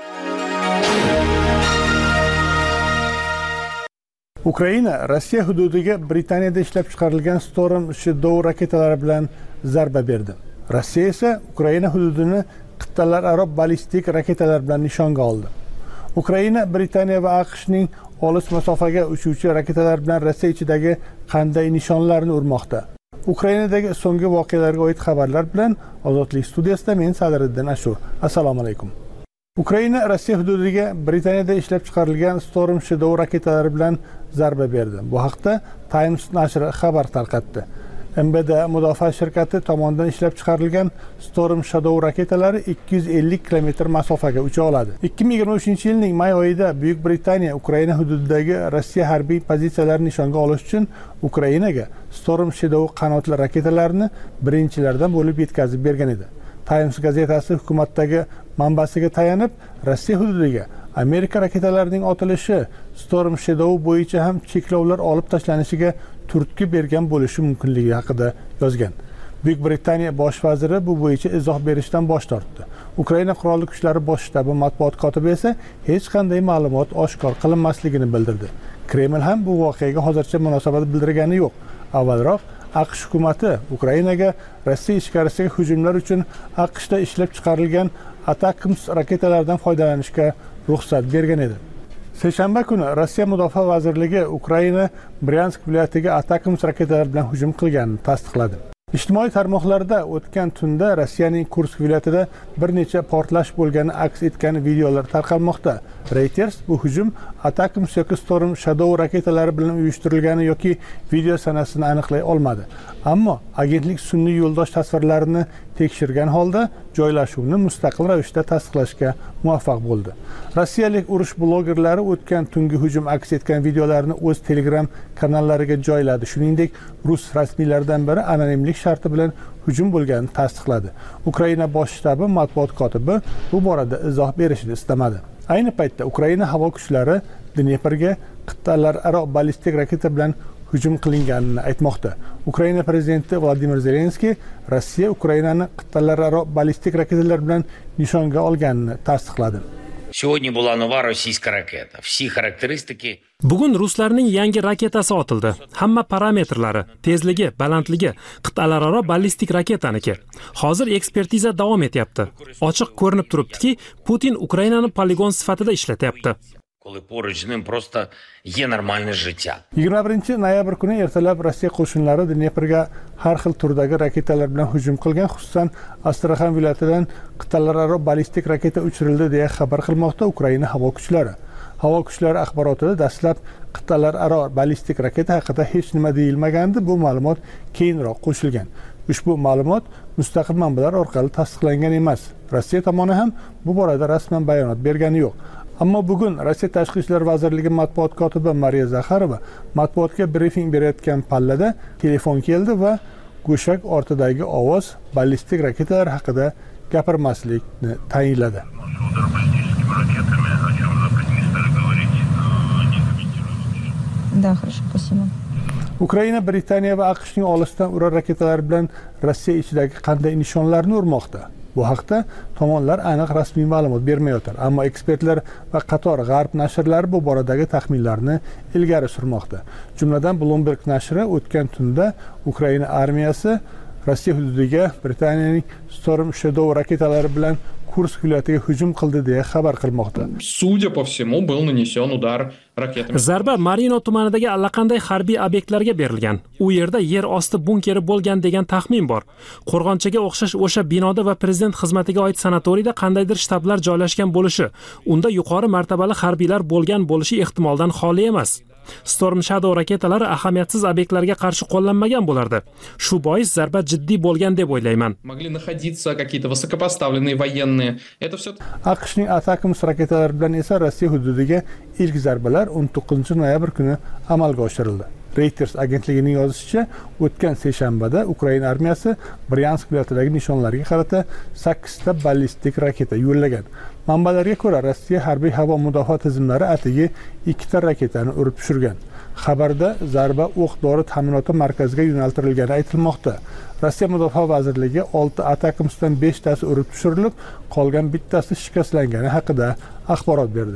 Ukraina Rossiya hududiga Britaniyada ishlab chiqarilgan Storm Shadow raketalari bilan zarba berdi. Rossiya esa Ukraina hududini qit'alararo ballistik raketalar bilan nishonga oldi. Ukraina Britaniya va AQShning olis masofaga uchuvchi raketalar bilan Rossiya ichidagi qanday nishonlarni urmoqda? Ukrainadagi so'nggi voqealarga oid xabarlar bilan Ozodlik studiyasida men Sadriddin Ashur. Assalomu alaykum. Ukraina Rossiya hududiga Britaniyada ishlab chiqarilgan Storm Shadow raketalari bilan zarba berdi. Bu haqda Times nashri xabar tarqatdi. M B D mudofaa shirkati tomonidan ishlab chiqarilgan Storm Shadow raketalari ikki yuz ellik kilometr masofaga ucha oladi. ikki ming yigirma uchinchi yilning may oyida Buyuk Britaniya Ukraina hududidagi Rossiya harbiy pozitsiyalarini nishonga olish uchun Ukrainaga Storm Shadow qanotli raketalarini birinchilardan bo'lib yetkazib bergan edi. Times gazetasi hukumatdagi manbasiga tayanib, Rossiya hududiga Amerika raketalarining otilishi Storm Shadow bo'yicha ham cheklovlar olib tashlanishiga turtki bergan bo'lishi mumkinligi haqida yozgan. Buyuk Britaniya bosh vaziri bu bo'yicha izoh berishdan bosh tortdi. Ukraina qurolli kuchlari bosh shtabi matbuot kotibi esa hech qanday ma'lumot oshkor qilinmasligini bildirdi. Kreml ham bu voqeaga hozircha munosabat bildirgani yo'q. Avvalroq AQSh hukumati Ukrainaga Rossiya ichkarisiga hujumlar uchun AQShda ishlab chiqarilgan Atakms raketalardan foydalanishga ruxsat bergan edi. Seshanba kuni Rossiya Mudofaa vazirligi Ukraina Bryansk viloyatiga Atakms raketalar bilan hujum qilganini tasdiqladi. Ijtimoiy tarmoqlarda o'tgan tunda Rossiyaning Kursk viloyatida bir necha portlash bo'lgani aks etgan videolar tarqalmoqda. Reuters bu hujum Atakms yoki Storm Shadow raketalari bilan uyushtirilgani yoki video sanasini aniqlay olmadi. Ammo agentlik sun'iy yo'ldosh tasvirlarini tekshirgan holda joylashuvni mustaqil ravishda tasdiqlashga muvaffaq bo'ldi. Rossiyalik urush blogerlari o'tgan tungi hujum aks etgan videolarni o'z Telegram kanallariga joyladi. Shuningdek, rus rasmiylaridan biri anonimlik sharti bilan hujum bo'lganini tasdiqladi. Ukraina bosh shtabi matbuot kotibi bu borada izoh berishni istamadi. Ayni paytda Ukraina havo kuchlari Dneprga qit'alararo ballistik raketa bilan hujum qilinganini aytmoqda. Ukraina prezidenti Vladimir Zelenskiy Rossiya Ukrainani qit'alararo ballistik raketalar bilan nishonga olganini tasdiqladi. Сегодня была нова российская ракета. Все характеристики. Bugun ruslarning yangi raketasi otildi. Hamma parametrlari, tezligi, balandligi qit'alararo ballistik raketaniki. Hozir ekspertiza davom etyapti. Ochiq ko'rinib turibdiki, Putin Ukrainani poligon sifatida ishlatyapti. Коли поруч з ним просто є нормальне життя. yigirma birinchi noyabr kuni ertalab Rossiya qo'shinlari Dneprga har xil turdagi raketalar bilan hujum qilgan, xususan Astrakhan viloyatidan qit'alararo ballistik raketa uchirildi deya xabar qilmoqda Ukraina havo kuchlari. Havo kuchlari axborotida dastlab qit'alararo ballistik raketa haqida hech nima deyilmagandi, bu ma'lumot keyinroq qo'shilgan. Ushbu ma'lumot mustaqil manbalar orqali tasdiqlangan emas. Rossiya tomoni ham bu borada rasman bayonot bergani yo'q. Ammo bugun Rossiya Tashqi ishlar vazirligi matbuot kotibi Mariya Zakharova matbuotga brifing berayotgan pallada telefon keldi va go'shak ortidagi ovoz ballistik raketalar haqida gapirmaslikni tayinladi. Да, хорошо, спасибо. Ukraina Britaniya va AQShning olisdan urar raketalari bilan Rossiya ichidagi qanday nishonlarni urmoqda? Bu haqda tomonlar aniq rasmiy ma'lumot bermayotir, ammo ekspertlar va qator g'arb nashrlari bu boradagi taxminlarni ilgari surmoqda. Jumladan Bloomberg nashri o'tgan tunda Ukraina armiyasi Rossiya hududiga Britaniyaning Storm Shadow raketalari bilan Kursk viloyatiga hujum qildi deya xabar qilmoqda. Судя по всему, был нанесен удар Zarba Marino tumanidagi allaqanday harbiy obyektlarga berilgan. U yerda yer osti bunkeri bo'lgan degan taxmin bor. Qo'rg'onchaga o'xshash o'sha binoda va prezident xizmatiga oid sanatoriyda qandaydir shtablar joylashgan bo'lishi, unda yuqori martabali harbiylar bo'lgan bo'lishi ehtimoldan xoli emas. Storm Shadow raketalari ahamiyatsiz obyektlarga qarshi qo'llanmagan bo'lardi. Shu bois zarba jiddiy bo'lgan deb o'ylayman. AQShning Atakms raketalari bilan esa Rossiya hududiga ilk zarbalar o'n to'qqizinchi noyabr kuni amalga oshirildi. Reuters agentligining yozishicha, o'tgan seshanbada Ukraina armiyasi Bryansk viloyatidagi nishonlarga qarata sakkizta ballistik raketa yo'llagan. Manbalarga ko'ra, Rossiya harbiy havo mudofaa tizimlari atigi ikkita raketani urib tushirgan. Xabarda zarba o'q-dori ta'minoti markaziga yo'naltirilgani aytilmoqda. Rossiya mudofaa vazirligi olti Atakmsdan beshtasi urib tushirilib, qolgan bittasi shikastlangani haqida axborot berdi.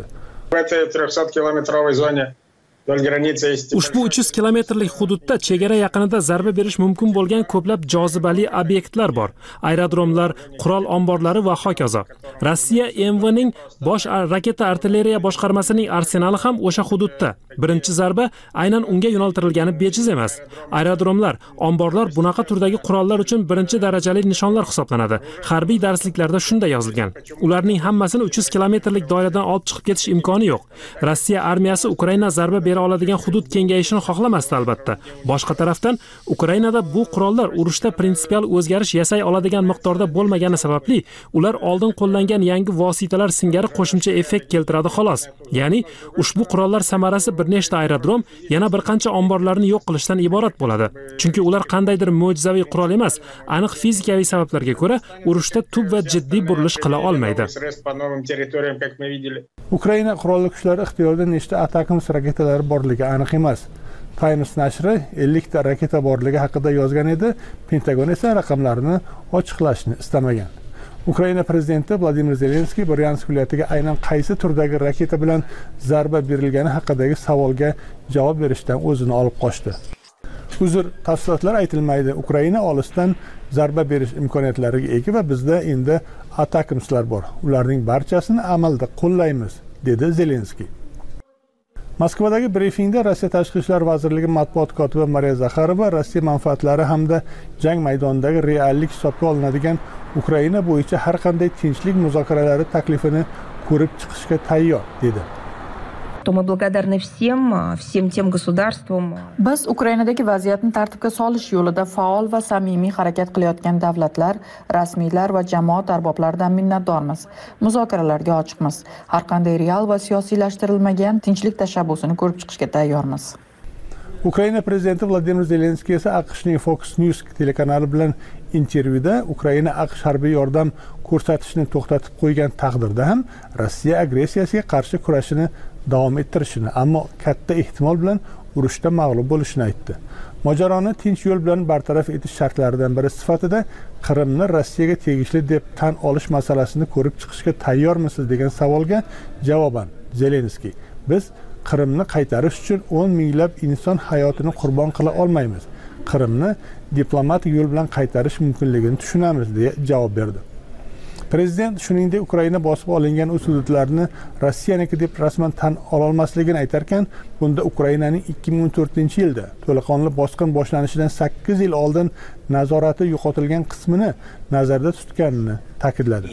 Ushbu uch yuz kilometrlik hududda chegara yaqinida zarba berish mumkin bo'lgan ko'plab jozibali obyektlar bor. Aerodromlar, qurol omborlari va hokazo. Rossiya M V ning bosh raketa artilleriya boshqarmasining arsenali ham o'sha hududda. Birinchi zarba aynan unga yo'naltirilgani bejiz emas. Aerodromlar, omborlar bunaqa turdagi qurollar uchun birinchi darajali nishonlar hisoblanadi. Harbiy darsliklarda shunday yozilgan. Ularning hammasini uch yuz kilometrlik doiradan olib chiqib ketish imkoni yo'q. Rossiya armiyasi Ukraina zarba bera oladigan hudud kengayishini xohlamasdi albatta. Boshqa tarafdan, Ukrainada bu qurollar urushda prinsipial o'zgarish yasay oladigan miqdorda bo'lmagani sababli, ular oldin qo'llangan yangi vositalar singari qo'shimcha effekt keltiradi xolos. Ya'ni, ushbu qurollar samarasi bir nechta aerodrom, yana bir qancha omborlarni yo'q qilishdan iborat bo'ladi. Chunki ular qandaydir mo'jizaviy qurol emas, aniq fizikaviy sabablarga ko'ra urushda tub va jiddiy burilish qila olmaydi. Ukraina qurolli kuchlari ixtiyorida nechta Atakms raketalari borligi aniq emas. Times nashri ellik ta raketa borligi haqida yozgan edi, Pentagon esa raqamlarni ochiqlashni istamagan. Ukraina prezidenti Vladimir Zelenskiy Bryansk viloyatiga aynan qaysi turdagi raketa bilan zarba berilgani haqidagi savolga javob berishdan o'zini olib qochdi. Uzr, tafsilotlar aytilmaydi. Ukraina olisdan zarba berish imkoniyatlariga ega va bizda endi Atakmslar bor. Ularning barchasini amalda qo'llaymiz, dedi Zelenskiy. Moskvadagi brifingda Rossiya Tashqi ishlar vazirligi matbuot kotibi Mariya Zakharova Rossiya manfaatlari hamda jang maydonidagi reallik hisobga olinadigan Ukraina bo'yicha har qanday tinchlik muzokaralari taklifini ko'rib chiqishga tayyor, dedi. Мы благодарны всем, всем тем государствам. Biz Ukrainadagi vaziyatni tartibga solish yo'lida faol va samimiy harakat qilayotgan davlatlar, rasmiylar va jamoat arboblaridan minnatdormiz. Muzokaralarga ochiqmiz. Har qanday real va siyosiylashtirilmagan tinchlik tashabbusini ko'rib chiqishga tayyormiz. Ukraina prezidenti Vladimir Zelenskiy esa AQShning Fox News telekanali bilan intervyuda Ukraina AQSh harbiy yordam ko'rsatishni to'xtatib qo'ygan taqdirda ham Rossiya agressiyasiga qarshi kurashini davom ettirishini, ammo katta ehtimol bilan urushda mag'lub bo'lishini aytdi. Mojaroni tinch yo'l bilan bartaraf etish shartlaridan biri sifatida Qrimni Rossiyaga tegishli deb tan olish masalasini ko'rib chiqishga tayyormisiz degan savolga javoban Zelenskiy: Biz Qrimni qaytarish uchun o'n minglab inson hayotini qurbon qila olmaymiz. Qrimni diplomatik yo'l bilan qaytarish mumkinligini tushunamiz, deya javob berdi. Prezident shuningdek Ukraina bosib olingan o'z hududlarini Rossiyaniki deb rasman tan ololmasligini aytarkan, bunda Ukrainaning ikki ming o'n to'rtinchi yilda to'laqonli bosqin boshlanishidan sakkiz yil oldin nazorati yo'qotilgan qismini nazarda tutganini ta'kidladi.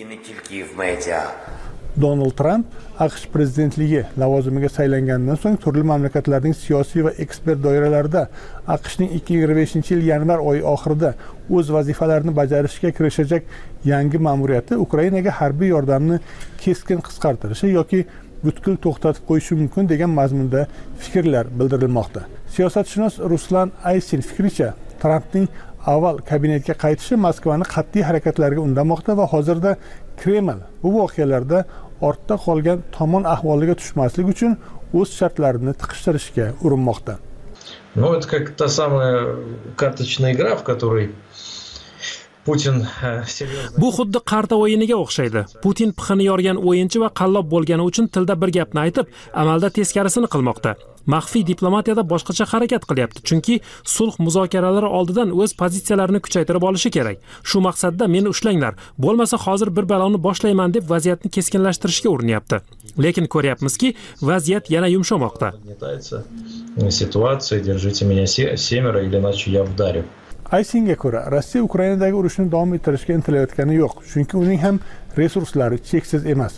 Donald Trump AQSh prezidentligi lavozimiga saylangandan so'ng turli mamlakatlarning siyosiy va ekspert doiralarida AQShning ikki ming yigirma beshinchi yil yanvar oyi oxirida o'z vazifalarini bajarishga kirishajak yangi ma'muriyati Ukrainaga harbiy yordamni keskin qisqartirishi yoki butkul to'xtatib qo'yishi mumkin degan mazmunda fikrlar bildirilmoqda. Siyosatshunos Ruslan Aysin fikricha, Trumpning avval kabinetga qaytishi Moskvani qat'iy harakatlarga undamoqda va hozirda Kreml bu voqealarda ortda qolgan tomon ahvoliga tushmaslik uchun o'z shartlarini tiqishtirishga urinmoqda. Ну, это как та самая карточная игра, в которой Putin Bu xuddi qarta o'yiniga o'xshaydi. Putin pixini yorgan o'yinchi va qallob bo'lgani uchun tilda bir gapni aytib, amalda teskarisini qilmoqda. Maxfiy diplomatiyada boshqacha harakat qilyapti, chunki sulh muzokaralari oldidan o'z pozitsiyalarini kuchaytirib olishi kerak. Shu maqsadda meni ushlanglar, bo'lmasa hozir bir baloni boshlayman deb vaziyatni keskinlashtirishga urinyapti. Lekin ko'ryapmizki, vaziyat yana yumshamoqda. Situatsiya, держите меня семеро, или иначе я вдарю. Aysinga ko'ra, Rossiya Ukrainadagi urushni davom ettirishga intilayotgani yo'q, chunki uning ham resurslari cheksiz emas.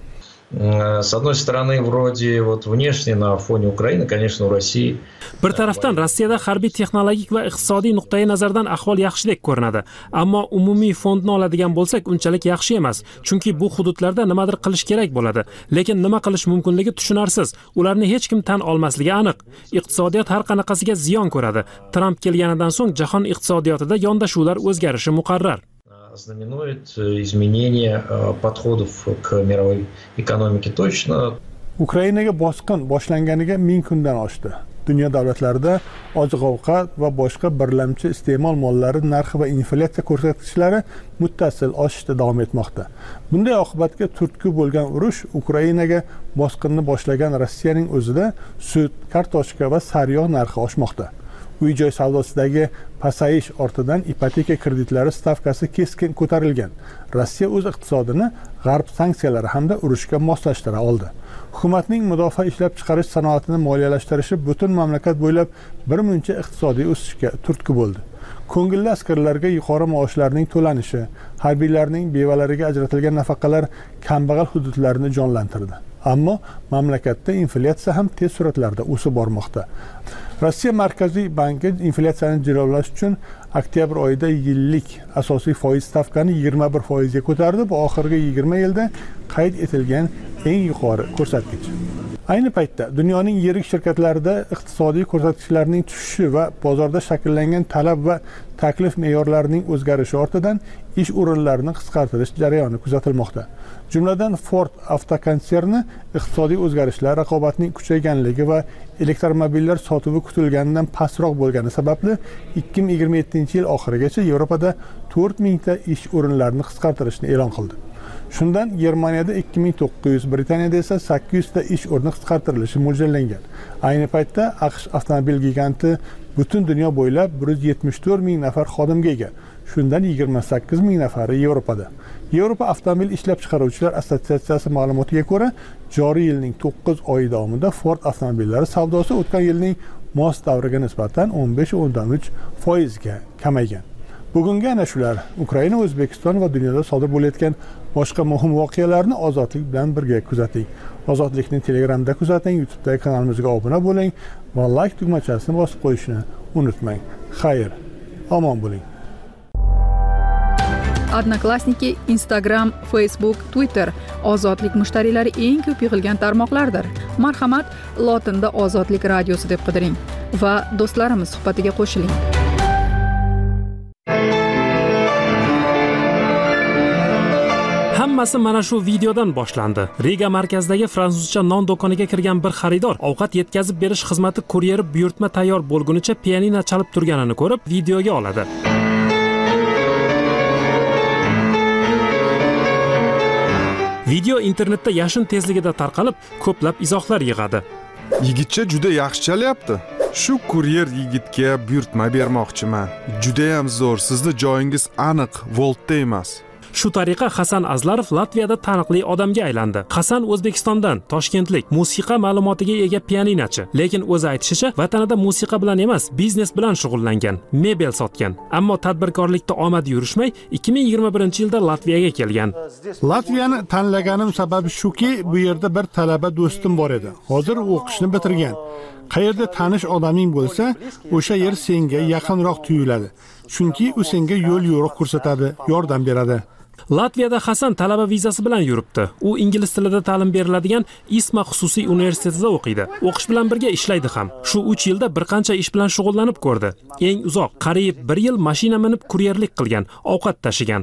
С одной стороны, вроде вот внешне на фоне Украины, конечно, у России. Bir tarafdan Rossiyada harbiy texnologik va iqtisodiy nuqtai nazardan ahvol yaxshidek ko'rinadi, ammo umumiy fondni oladigan bo'lsak, unchalik yaxshi emas, chunki bu hududlarda nimadir qilish kerak bo'ladi, lekin nima qilish mumkinligi tushunarsiz. Ularni hech kim tan olmasligi aniq. Iqtisodiyot har qanaqasiga ziyon ko'radi. Trump kelganidan so'ng jahon iqtisodiyotida yondashuvlar o'zgarishi muqarrar. Знаменует изменение подходов к мировой экономике точно. Ukrainaga bosqin boshlanganiga ming kundan oshdi. Dunyo davlatlarida oziq-ovqat va boshqa birlamchi iste'mol mollari narxi va inflyatsiya ko'rsatkichlari muttasil oshishda davom etmoqda. Bunday oqibatga turtki bo'lgan urush Ukrainaga bosqinni boshlagan Rossiyaning o'zida sut, kartoshka va sariyog' narxi oshmoqda. Uy-joy savdosidagi pasayish ortidan ipoteka kreditlari stavkasi keskin ko'tarilgan. Rossiya o'z iqtisodini g'arb sanksiyalari hamda urushga moslashtira oldi. Hukumatning mudofaa ishlab chiqarish sanoatini moliyalashtirishi butun mamlakat bo'ylab bir muncha iqtisodiy o'sishga turtki bo'ldi. Ko'ngilli askarlarga yuqori maoshlarning to'lanishi, harbiylarning bevalariga ajratilgan nafaqalar kambag'al hududlarni jonlantirdi. Ammo mamlakatda inflyatsiya ham tez sur'atlarda o'sib bormoqda. Rossiya Markaziy banki inflyatsiyani jilovlash uchun oktyabr oyida yillik asosiy foiz stavkani yigirma bir foizga ko'tardi. Bu oxirgi yigirma yilda qayd etilgan eng yuqori ko'rsatkich. Ayni paytda dunyoning yirik shirkatlarida iqtisodiy ko'rsatkichlarning tushishi va bozorda shakllangan talab va taklif me'yorlarining o'zgarishi ortidan ish o'rinlarini qisqartirish jarayoni kuzatilmoqda. Jumladan Ford avtokonserni iqtisodiy o'zgarishlar, raqobatning kuchayganligi va elektromobillar sotuvi kutilganidan pastroq bo'lgani sababli ikki ming yigirma yettinchi yil oxirigacha Yevropada to'rt ming ta ish o'rinlarini qisqartirishni e'lon qildi. Shundan Germaniyada ikki ming to'qqiz yuz, Britaniyada esa sakkiz yuz ta ish o'rni qisqartirilishi mo'ljallangan. Ayni paytda AQSh avtomobil giganti butun dunyo bo'ylab bir yuz yetmish to'rt ming nafar xodimga ega. Shundan yigirma sakkiz ming nafari Yevropada. Yevropa avtomobil ishlab chiqaruvchilar assotsiatsiyasi ma'lumotiga ko'ra, joriy yilning to'qqiz oyi davomida Ford avtomobillari savdosi o'tgan yilning mos davriga nisbatan o'n besh o'ndan uch foizga kamaygan. Bugungi ana shular Ukraina, O'zbekiston va dunyoda sodir bo'layotgan boshqa muhim voqealarni Ozodlik bilan birga kuzating. Ozodlikni Telegramda kuzating, YouTube'dagi kanalimizga obuna bo'ling va like tugmachasini bosib qo'yishni unutmang. Xayr, omon bo'ling. Odnoklassniki, Instagram, Facebook, Twitter ozodlik mushtariylari eng ko'p yig'ilgan tarmoqlardir. Marhamat, lotinda Ozodlik radiosi deb qidiring va do'stlarimiz suhbatiga qo'shiling. Hammasi mana shu videodan boshlandi. Riga markazidagi fransuzcha non do'koniga kirgan bir xaridor ovqat yetkazib berish xizmati kuryeri buyurtma tayyor bo'lgunicha pianino chalib turganini ko'rib, videoga oladi. Video internetda yashin tezligida tarqalib, ko'plab izohlar yig'adi. Yigitcha juda yaxshi chalyapti. Shu kuryer yigitga buyurtma bermoqchiman. Juda ham zo'r. Sizning joyingiz aniq Voltda emas. Shu tariqa Hasan Azlarov Latviyada taniqli odamga aylandi. Hasan O'zbekistondan, Toshkentlik, musiqa ma'lumotiga ega pianinochi, lekin o'zi aytishicha, vatanida musiqa bilan emas, biznes bilan shug'ullangan, mebel sotgan. Ammo tadbirkorlikda omadi yurishmay, ikki ming yigirma birinchi yilda Latviyaga kelgan. Latviyani tanlaganim sababi shuki, bu yerda bir talaba do'stim bor edi. Hozir o'qishni bitirgan. Qayerda tanish odaming bo'lsa, o'sha yer senga yaqinroq tuyuladi. Chunki u senga yo'l yo'riq ko'rsatadi, yordam beradi. Latviyada Hasan talaba vizasi bilan yuribdi. U ingliz tilida ta'lim beriladigan ISMA xususiy universitetida o'qiydi. O'qish bilan birga ishlaydi ham. Shu uch yilda bir qancha ish bilan shug'ullanib ko'rdi. Eng uzoq, qariyb bir yil mashina minib kuryerlik qilgan, ovqat tashigan.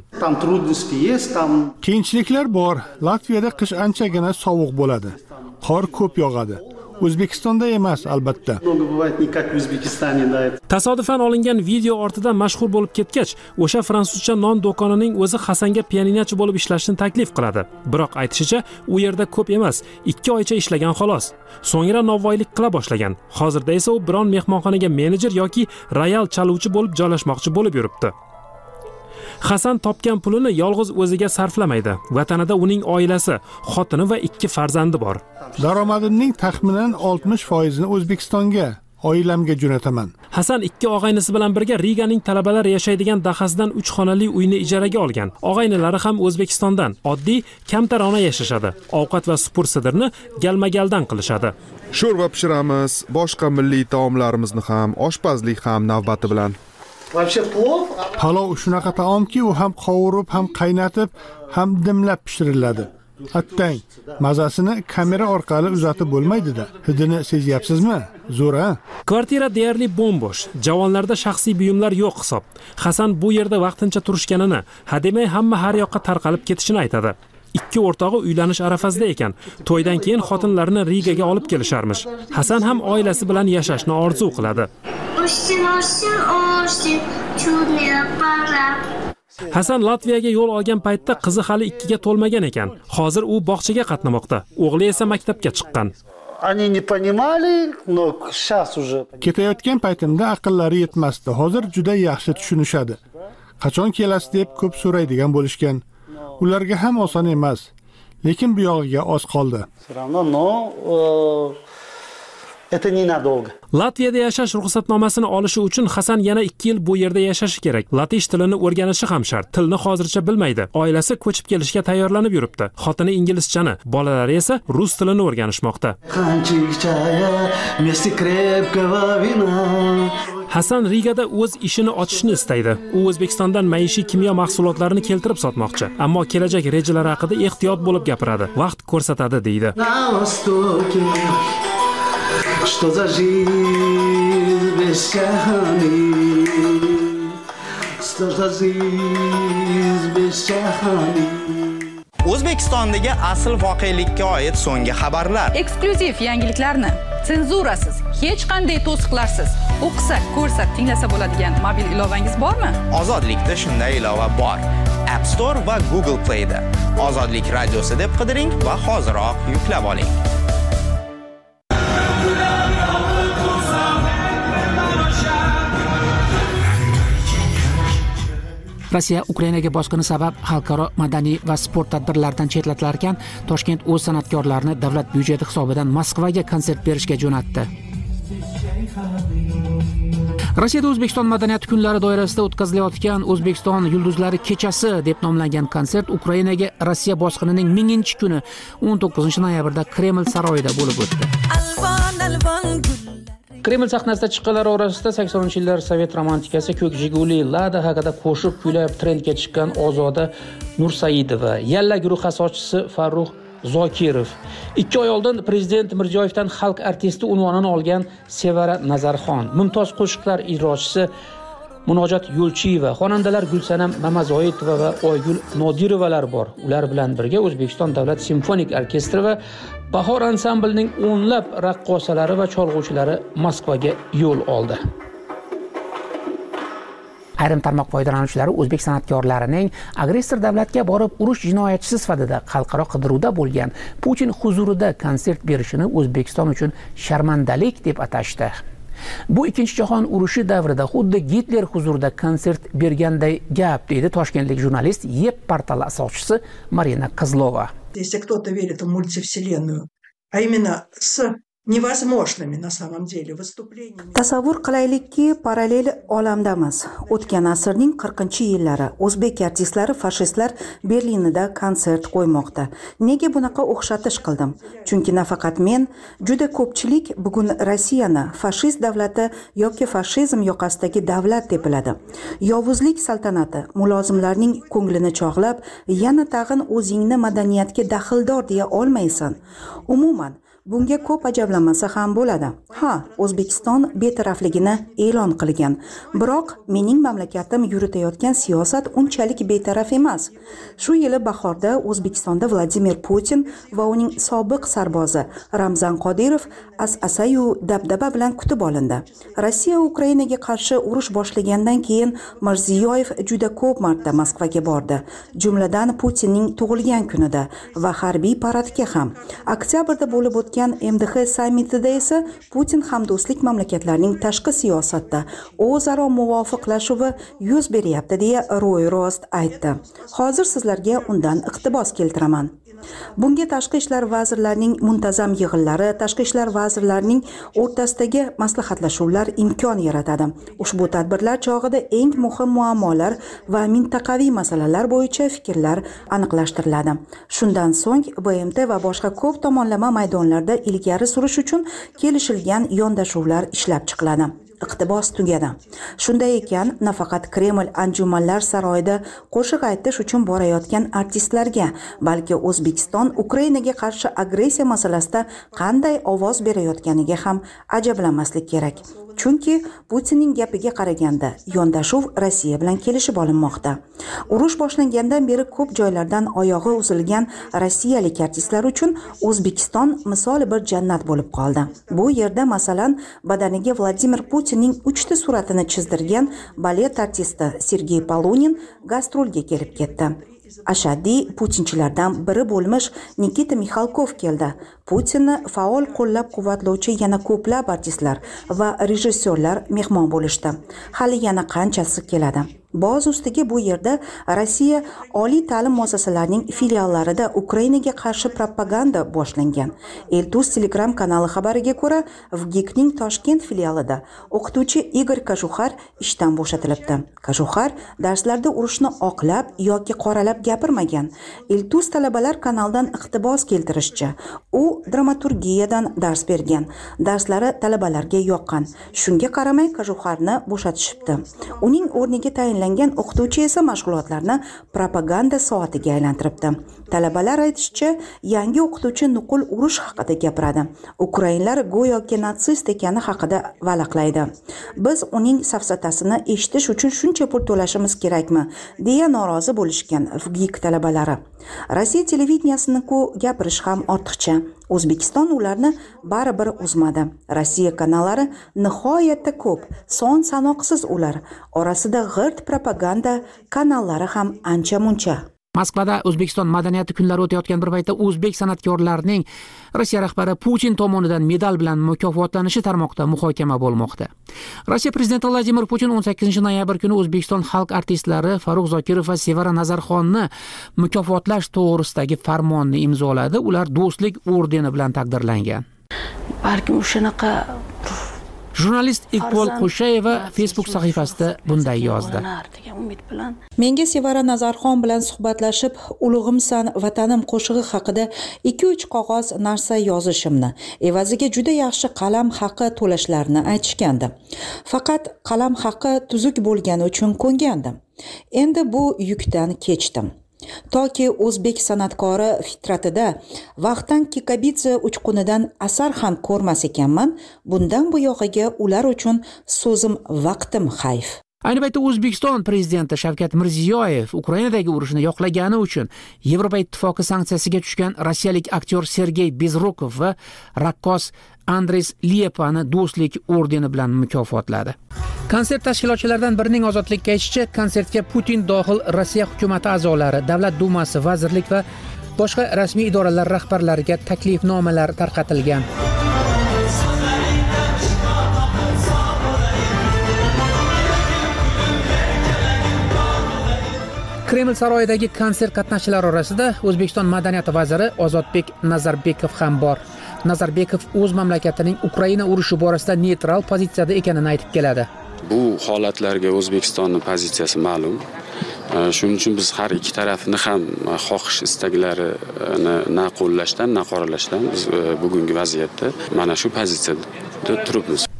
Qiyinchiliklar bor. Latviyada qish anchagina sovuq bo'ladi. Qor ko'p yog'adi. O'zbekistonda emas, albatta. Tasodifan olingan video ortidan mashhur bo'lib ketgach, o'sha fransuzcha non do'konining o'zi Hasanga pianinachi bo'lib ishlashni taklif qiladi. Biroq aytishicha, u yerda ko'p emas, ikki oycha ishlagan xolos. So'ngra novvoylik qila boshlagan. Hozirda esa u biron mehmonxonaga menejer yoki royal chaluvchi bo'lib joylashmoqchi bo'lib yuribdi. Hasan topgan pulini yolg'iz o'ziga sarflamaydi. Vatanida uning oilasi, xotini va ikki farzandi bor. Daromadimning taxminan oltmish foizini O'zbekistonga, oilamga jo'nataman. Hasan ikki og'aynisi bilan birga Riganing talabalar yashaydigan dahasidan uch xonali uyni ijaraga olgan. Og'aynilari ham O'zbekistondan, oddiy, kamtarona yashashadi. Ovqat va supur-sidirni galma-galdan qilishadi. Sho'rva pishiramiz, boshqa milliy taomlarimizni ham, oshpazlik ham navbati bilan. Palov shunaqa taomki, u ham qovurib, ham qaynatib, ham dimlab pishiriladi. Attang, mazasini kamera orqali uzatib bo'lmaydi-da. Hidini sezyapsizmi? Zo'r-a? Kvartira deyarli bo'm-bo'sh. Javonlarda shaxsiy buyumlar yo'q hisob. Hasan bu yerda vaqtincha turishganini, hademay hamma har yoqqa tarqalib ketishini aytadi. Ikki o'rtog'i uylanish arafasida ekan. To'ydan keyin xotinlarini Rigaga olib kelisharmish. Hasan ham oilasi bilan yashashni orzu qiladi. Hasan Latviyaga yo'l olgan paytda qizi hali ikkiga to'lmagan ekan. Hozir u bog'chaga qatnamoqda. O'g'li esa maktabga chiqqan. Они не понимали, но сейчас уже. Ketayotgan paytimda aqllari yetmasdi. Hozir juda yaxshi tushunishadi. Qachon kelasiz deb ko'p so'raydigan bo'lishgan. Ularga ham oson emas, lekin bu yog'iga oz qoldi. Все равно, но это ненадолго. Latviyada yashash ruxsatnomasini olishi uchun Hasan yana ikki yil bu yerda yashashi kerak. Latish tilini o'rganishi ham shart. Tilni hozircha bilmaydi. Oilasi ko'chib kelishga tayyorlanib yuribdi. Xotini inglizchani, bolalari esa rus tilini o'rganishmoqda. Hasan Rigada o'z ishini ochishni istaydi. U O'zbekistondan maishiy kimyo mahsulotlarini keltirib sotmoqchi, ammo kelajak rejalari haqida ehtiyot bo'lib gapiradi. Vaqt ko'rsatadi deydi. Что за жизнь без тяхани? Что за жизнь без tяхани? O'zbekistondagi asl voqelikka oid so'nggi xabarlar. Eksklyuziv yangiliklarni senzurasiz, hech qanday to'siqlarsiz o'qisa, ko'rsa, tinglasa bo'ladigan mobil ilovangiz bormi? Ozodlikda shunday ilova bor. App Store va Google Play da. Ozodlik radiosi deb qidiring va hoziroq yuklab oling. Rossiya Ukrainaga bosqini sabab xalqaro madaniy va sport tadbirlaridan chetlatilar ekan, Toshkent o'z san'atkorlarini davlat byudjeti hisobidan Moskvaga konsert berishga jo'natdi. Rossiyada O'zbekiston madaniyat kunlari doirasida o'tkazilayotgan O'zbekiston yulduzlari kechasi deb nomlangan konsert Ukrainaga Rossiya bosqinining minginchi kuni o'n to'qqizinchi noyabrda Kreml saroyida bo'lib o'tdi. Kreml sahnasida chiqqanlar orasida saksoninchi yillar Sovet romantikasi Ko'k Jiguli, Lada haqida qo'shiq kuylab trendga chiqqan Ozoda Nursaidova, Yalla guruhi asoschisi Farruh Zokirov, ikki oy oldin prezident Mirziyoyevdan xalq artisti unvonini olgan Sevara Nazarxon, mumtoz qo'shiqlar ijrochisi Munojot Yo'lchiyeva, xonandalar Gulsanam Mamazoitova va Oygul Nodirovalar bor. Ular bilan birga O'zbekiston davlat simfonik orkestri va Bahor ansamblining o'nlab raqqosalari va cholg'uvchilari Moskvaga yo'l oldi. Ayrim tarmoq foydalanuvchilari o'zbek san'atkorlarining agressor davlatga borib urush jinoyatchisi sifatida xalqaro qidiruvda bo'lgan Putin huzurida konsert berishini O'zbekiston uchun sharmandalik deb atashdi. Bu ikkinchi jahon urushi davrida xuddi Gitler huzurida konsert berganday gap, deydi toshkentlik jurnalist Yep portali asoschisi Marina Kozlova. Если кто-то верит в мультивселенную, а именно с невозможными на самом деле выступлениями. Tasavvur qilaylikki, parallel olamdamiz. O'tgan asrning qirqinchi yillari o'zbek artistlari fashistlar Berlinda konsert qo'ymoqda. Nega bunaqa o'xshatish qildim? Chunki nafaqat men, juda ko'pchilik bugun Rossiyani fashist davlati yoki fashizm yoqasidagi davlat deb biladi. Yovuzlik saltanati mulozimlarning ko'nglini chog'lab, yana tag'in o'zingni madaniyatga daxldor deya olmaysan. Umuman Bunga ko'p ajablanmasa ham bo'ladi. Ha, O'zbekiston betarafligini e'lon qilgan. Biroq mening mamlakatim yuritayotgan siyosat unchalik betaraf emas. Shu yili bahorda O'zbekistonda Vladimir Putin va uning sobiq sarbozi Ramzan Qodirov as-asayu dabdaba bilan kutib olindi. Rossiya Ukrainaga qarshi urush boshlagandan keyin Mirziyoyev juda ko'p marta Moskvaga bordi, jumladan Putinning tug'ilgan kunida va harbiy paradga ham. Oktyabrda bo'lib o'tgan M D H sammitida esa Putin hamdo'stlik mamlakatlarning tashqi siyosatda o'zaro muvofiqlashuvi yuz beryapti deya ro'y-rost aytdi. Hozir sizlarga undan iqtibos keltiraman. Bunga tashqi ishlar vazirlarining muntazam yig'inlari, tashqi ishlar vazirlarining o'rtasidagi maslahatlashuvlar imkon yaratadi. Ushbu tadbirlar chog'ida eng muhim muammolar va mintaqaviy masalalar bo'yicha fikrlar aniqlashtiriladi. Shundan so'ng B M T va boshqa ko'p tomonlama maydonlarda ilgari surish uchun kelishilgan yondashuvlar ishlab chiqiladi. Iqtibos tugadi. Shunday ekan, nafaqat Kreml anjumanlar saroyida qo'shiq aytish uchun borayotgan artistlarga, balki O'zbekiston Ukrainaga qarshi agressiya masalasida qanday ovoz berayotganiga ham ajablanmaslik kerak. Chunki Putinning gapiga qaraganda yondashuv Rossiya bilan kelishib olinmoqda. Urush boshlangandan beri ko'p joylardan oyog'i uzilgan rossiyalik artistlar uchun O'zbekiston misoli bir jannat bo'lib qoldi. Bu yerda masalan badaniga Vladimir Putinning uchta suratini chizdirgan balet artisti Sergey Polunin gastrolga kelib ketdi. Ashaddiy putinchilardan biri bo'lmish Nikita Mixalkov keldi. Putinni faol qo'llab-quvvatlovchi yana ko'plab artistlar va rejissyorlar mehmon bo'lishdi. Hali yana qanchasi keladi. Boz ustiga bu yerda Rossiya oliy ta'lim muassasalarining filiallarida Ukrainaga qarshi propaganda boshlangan. Eltus Telegram kanali xabariga ko'ra, Vgikning Toshkent filialida o'qituvchi Igor Kashuxar ishdan bo'shatilibdi. Kashuxar darslarda urushni oqlab yoki qoralab gapirmagan. Eltus talabalar kanaldan iqtibos keltirishcha, u dramaturgiyadan dars bergan. Darslari talabalarga yoqqan. Shunga qaramay Kashuxarni bo'shatishibdi. Uning o'rniga tayinlangan o'qituvchi esa mashg'ulotlarni propaganda soatiga aylantiribdi. Talabalar aytishicha, yangi o'qituvchi nuqul urush haqida gapiradi. Ukrainlar go'yoki natsist ekani haqida valaqlaydi. Biz uning safsatasini eshitish uchun shuncha pul to'lashimiz kerakmi, deya norozi bo'lishgan Vgik talabalari. Rossiya televideniyasini-ku gapirish ham ortiqcha. O'zbekiston ularni baribir uzmadi. Rossiya kanallari nihoyatda ko'p, son sanoqsiz ular. Orasida g'irt propaganda kanallari ham ancha-muncha. Moskvada O'zbekiston madaniyati kunlari o'tayotgan bir paytda o'zbek san'atkorlarining Rossiya rahbari Putin tomonidan medal bilan mukofotlanishi tarmoqda muhokama bo'lmoqda. Rossiya prezidenti Vladimir Putin o'n sakkizinchi noyabr kuni O'zbekiston xalq artistlari Farruh Zokirov va Sevara Nazarxonni mukofotlash to'g'risidagi farmonni imzoladi. Ular do'stlik ordeni bilan taqdirlangan. Balkim o'shanaqa Jurnalist Iqbol Qo'shayeva Facebook sahifasida bunday yozdi. Menga Sevara Nazarxon bilan suhbatlashib, ulug'imsan, vatanim qo'shig'i haqida ikki uch qog'oz narsa yozishimni, evaziga juda yaxshi qalam haqi to'lashlarini aytishgandi. Faqat qalam haqi tuzuk bo'lgani uchun ko'ngandim. Endi bu yukdan kechdim. Toki o'zbek san'atkori fitratida vaqtdan kikabitsa uchqunidan asar ham ko'rmas ekanman, bundan bu yog'iga ular uchun so'zim vaqtim hayf. Ayni paytda O'zbekiston prezidenti Shavkat Mirziyoyev Ukrainadagi urushni yoqlagani uchun Yevropa ittifoqi sanksiyasiga tushgan rossiyalik aktyor Sergey Bezrukov va raqqos Andres Liepani do'stlik ordeni bilan mukofotladi. Konsert tashkilotchilaridan birining ozodlikka aytishicha, konsertga Putin dohil Rossiya hukumati a'zolari, Davlat dumasi, vazirlik va boshqa rasmiy idoralar rahbarlariga taklifnomalar tarqatilgan. Kreml saroyidagi konsert qatnashchilari orasida O'zbekiston madaniyat vaziri Ozodbek Nazarbekov ham bor. Nazarbekov o'z mamlakatining Ukraina urushi borasida neytral pozitsiyada ekanini aytib keladi. Bu holatlarga O'zbekistonning pozitsiyasi ma'lum. Shuning uchun biz har ikki tarafni ham xohish istaklarini na qo'llashdan, na qoralashdan biz bugungi vaziyatda mana shu pozitsiyada turibmiz.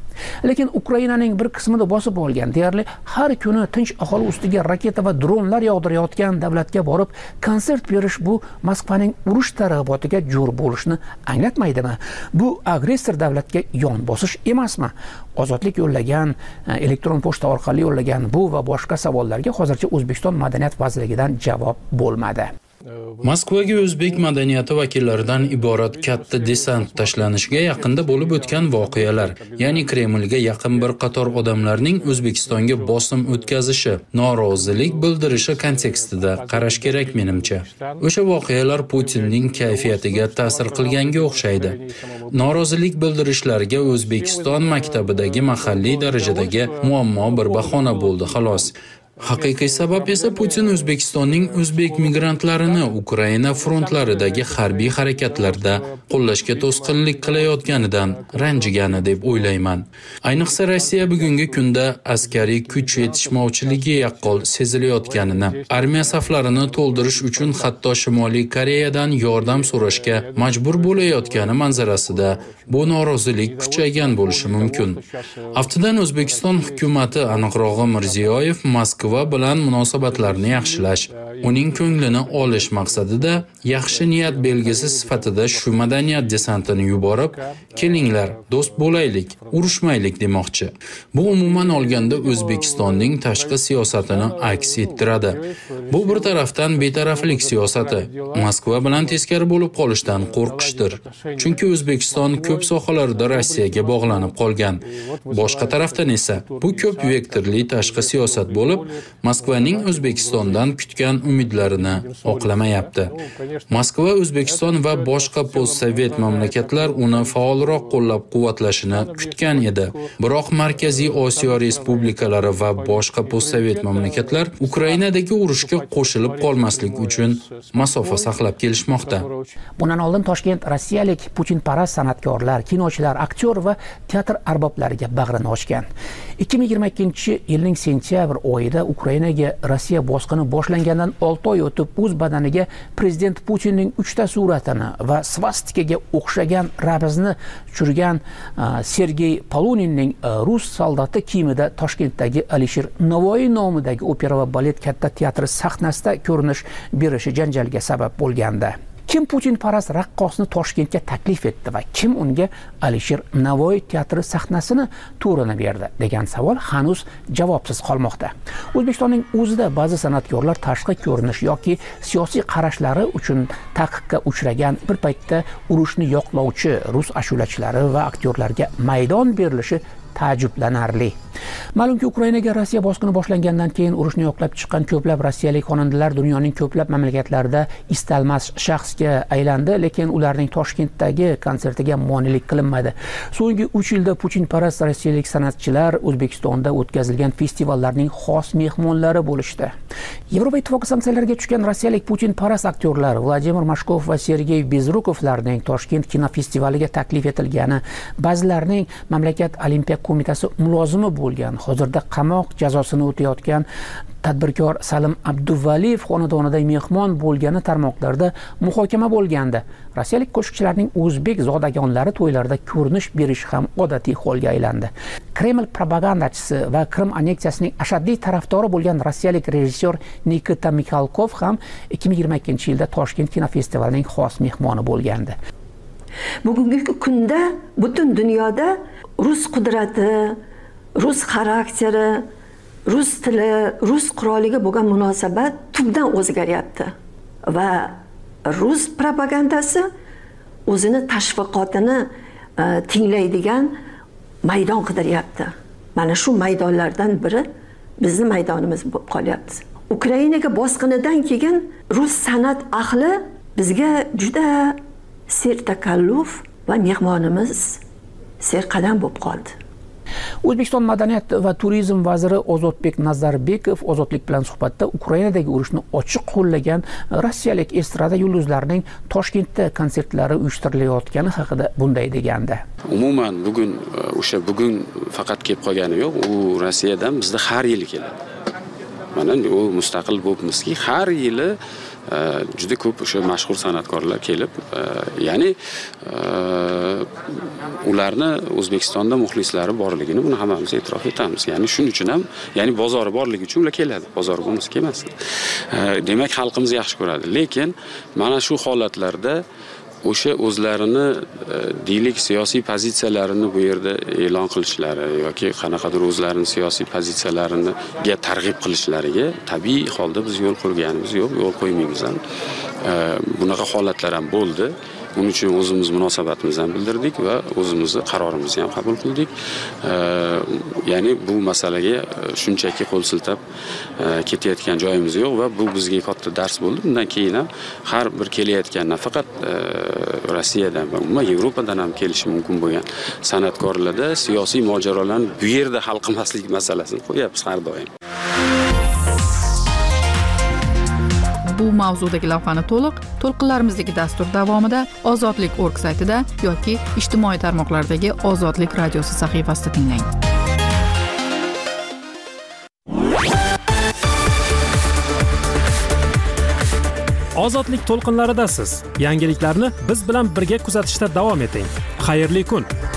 lekin Ukrainaning bir qismini bosib olgan, deyarli har kuni tinch aholi ustiga raketa va dronlar yog'dirayotgan davlatga borib konsert berish bu Moskvaning urush targ'ibotiga jo'r bo'lishni anglatmaydimi? Bu agressor davlatga yon bosish emasmi? Ozodlik yo'llagan, elektron pochta orqali yo'llagan bu va boshqa savollarga hozircha O'zbekiston Madaniyat vazirligidan javob bo'lmadi. Moskvaga o'zbek madaniyati vakillaridan iborat katta desant tashlanishiga yaqinda bo'lib o'tgan voqealar, ya'ni Kremlga yaqin bir qator odamlarning O'zbekistonga bosim o'tkazishi, norozilik bildirishi kontekstida qarash kerak menimcha. O'sha voqealar Putinning kayfiyatiga ta'sir qilganga o'xshaydi. Norozilik bildirishlariga O'zbekiston maktabidagi mahalliy darajadagi muammo bir bahona bo'ldi, xolos. Haqiqiy sabab esa Putin O'zbekistonning o'zbek migrantlarini Ukraina frontlaridagi harbiy harakatlarda qo'llashga to'sqinlik qilayotganidan ranjigani deb o'ylayman. Ayniqsa Rossiya bugungi kunda askariy kuch yetishmovchiligi yaqqol sezilayotganini, armiya saflarini to'ldirish uchun hatto Shimoliy Koreyadan yordam so'rashga majbur bo'layotgani manzarasida bu norozilik kuchaygan bo'lishi mumkin. Aftidan O'zbekiston hukumatı, aniqrog'i Mirziyoyev Moskva bilan munosabatlarni yaxshilash, uning ko'nglini olish maqsadida yaxshi niyat belgisi sifatida shu madaniyat desantini yuborib, kelinglar, do'st bo'laylik, urushmaylik demoqchi. Bu umuman olganda O'zbekistonning tashqi siyosatini aks ettiradi. Bu bir tarafdan betaraflik siyosati, Moskva bilan teskari bo'lib qolishdan qo'rqishdir. Chunki O'zbekiston ko'p sohalarda Rossiyaga bog'lanib qolgan. Boshqa tarafdan esa bu ko'p vektorli tashqi siyosat bo'lib, Moskvaning O'zbekistondan kutgan umidlarini oqlamayapti. Moskva, O'zbekiston va boshqa postsovet mamlakatlar uni faolroq qo'llab-quvvatlashini kutgan edi. Biroq Markaziy Osiyo respublikalari va boshqa postsovet mamlakatlar Ukrainadagi urushga qo'shilib qolmaslik uchun masofa saqlab kelishmoqda. Bundan oldin Toshkent rossiyalik Putinparast san'atkorlar, kinochilar, aktyor va teatr arboblariga bag'rini ochgan. ikki ming yigirma ikkinchi yilning sentyabr oyida Ukrainaga Rossiya bosqini boshlangandan olti oy o'tib o'z badaniga prezident Putinning uchta suratini va svastikaga o'xshagan ramzni tushirgan Sergey Poluninning rus soldati kiyimida Toshkentdagi Alisher Navoiy nomidagi opera va balet katta teatri sahnasida ko'rinish berishi janjalga sabab bo'lgandi. Kim Putinparast raqqosni Toshkentga taklif etdi va kim unga Alisher Navoiy teatri sahnasini turini berdi degan savol hanuz javobsiz qolmoqda. O'zbekistonning o'zida ba'zi san'atkorlar tashqi ko'rinish yoki siyosiy qarashlari uchun taqiqqa uchragan bir paytda urushni yoqlovchi rus ashulachilari va aktyorlarga maydon berilishi ta'jublanarli. Ma'lumki, Ukrainaga Rossiya bosqini boshlangandan keyin urushni yoqlab chiqqan ko'plab rossiyalik xonandalar dunyoning ko'plab mamlakatlarida istalmas shaxsga aylandi, lekin ularning Toshkentdagi konsertiga monelik qilinmadi. So'nggi uch yilda Putinparast rossiyalik san'atchilar O'zbekistonda o'tkazilgan festivallarning xos mehmonlari bo'lishdi. Yevropa Ittifoqi sanksiyalarga tushgan rossiyalik Putinparast aktyorlar Vladimir Mashkov va Sergey Bezrukovlarning Toshkent kinofestivaliga taklif etilgani, ba'zilarining mamlakat olimpiya qo'mitasi mulozimi bo'lgan, hozirda qamoq jazosini o'tayotgan tadbirkor Salim Abduvaliyev xonadonida mehmon bo'lgani tarmoqlarda muhokama bo'lgandi. Rossiyalik qo'shiqchilarning o'zbek zodagonlari to'ylarida ko'rinish berish ham odatiy holga aylandi. Kreml propagandachisi va Krim anneksiyasining ashaddiy tarafdori bo'lgan rossiyalik rejissyor Nikita Mikhalkov ham ikki ming yigirma ikkinchi yilda Toshkent kinofestivalining xos mehmoni bo'lgandi. Bugungi kunda butun dunyoda rus qudrati, rus xarakteri, rus tili, rus quroliga bo'lgan munosabat tubdan o'zgaryapti va rus propagandasi o'zini tashviqotini e, tinglaydigan maydon qidiryapti. Mana shu maydonlardan biri bizning maydonimiz bo'lib qolyapti. Ukrainaga bosqinidan keyin rus san'at ahli bizga juda sertakalluf va mehmonimiz serqadam bo'lib qoldi. O'zbekiston madaniyat va turizm vaziri Ozodbek Nazarbekov ozodlik bilan suhbatda Ukrainadagi urushni ochiq qo'llagan rossiyalik estrada yulduzlarining Toshkentda konsertlari uyushtirilayotgani haqida bunday degandi. Umuman bugun o'sha bugun faqat kelib qolgani yo'q, u Rossiyadan bizda har yili keladi. Mana u mustaqil bo'libmizki, har yili juda ko'p o'sha mashhur san'atkorlar kelib, ya'ni ularni O'zbekistonda muxlislari borligini buni hammamiz e'tirof etamiz. Ya'ni shuning uchun ham, ya'ni bozori borligi uchun ular keladi. Bozor bo'lmasa kelmasdi. Demak, xalqimiz yaxshi ko'radi. Lekin mana shu holatlarda o'sha o'zlarini deylik siyosiy pozitsiyalarini bu yerda e'lon qilishlari yoki qanaqadir o'zlarini siyosiy pozitsiyalariga targ'ib qilishlariga tabiiy holda biz yo'l qo'yganimiz yo'q, yo'l qo'ymaymiz ham. Bunaqa holatlar ham bo'ldi. Buning uchun o'zimiz munosabatimizni ham bildirdik va o'zimizni qarorimizni ham qabul qildik. Ya'ni bu masalaga shunchaki qo'l siltab ketayotgan joyimiz yo'q va bu bizga katta dars bo'ldi. Bundan keyin ham har bir kelayotgan nafaqat Rossiyadan va umuman Yevropadan ham kelishi mumkin bo'lgan san'atkorlarda siyosiy mojarolarni bu yerda hal qilmaslik masalasini qo'yapmiz har doim. Bu mavzudagi lavhani to'liq to'lqinlarimizdagi dastur davomida Ozodlik org saytida yoki ijtimoiy tarmoqlardagi Ozodlik radiosi sahifasida tinglang. Ozodlik to'lqinlaridasiz. Yangiliklarni biz bilan birga kuzatishda davom eting. Xayrli kun.